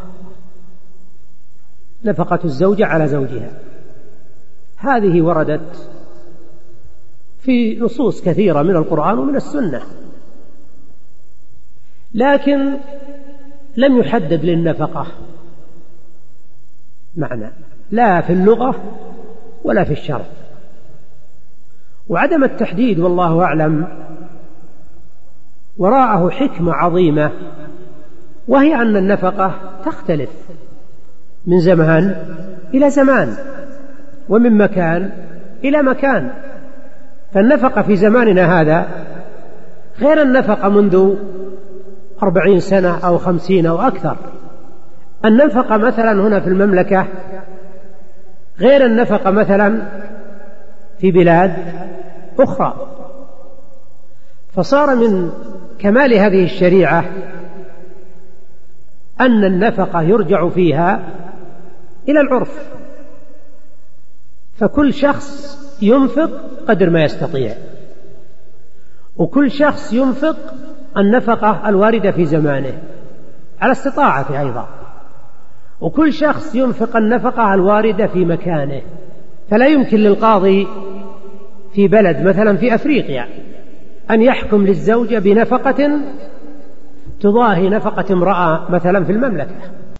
نفقة الزوجة على زوجها، هذه وردت في نصوص كثيرة من القرآن ومن السنة، لكن لم يحدد للنفقة معنى لا في اللغة ولا في الشرع. وعدم التحديد والله أعلم وراءه حكمة عظيمة، وهي أن النفقة تختلف من زمان إلى زمان ومن مكان إلى مكان. فالنفقة في زماننا هذا غير النفقة منذ أربعين سنة أو خمسين أو أكثر. النفقة مثلا هنا في المملكة غير النفقة مثلا في بلاد أخرى. فصار من كمال هذه الشريعة أن النفقة يرجع فيها إلى العرف، فكل شخص ينفق قدر ما يستطيع، وكل شخص ينفق النفقة الواردة في زمانه على استطاعته أيضا، وكل شخص ينفق النفقة الواردة في مكانه. فلا يمكن للقاضي في بلد مثلا في أفريقيا أن يحكم للزوجة بنفقة تضاهي نفقة امرأة مثلا في المملكة،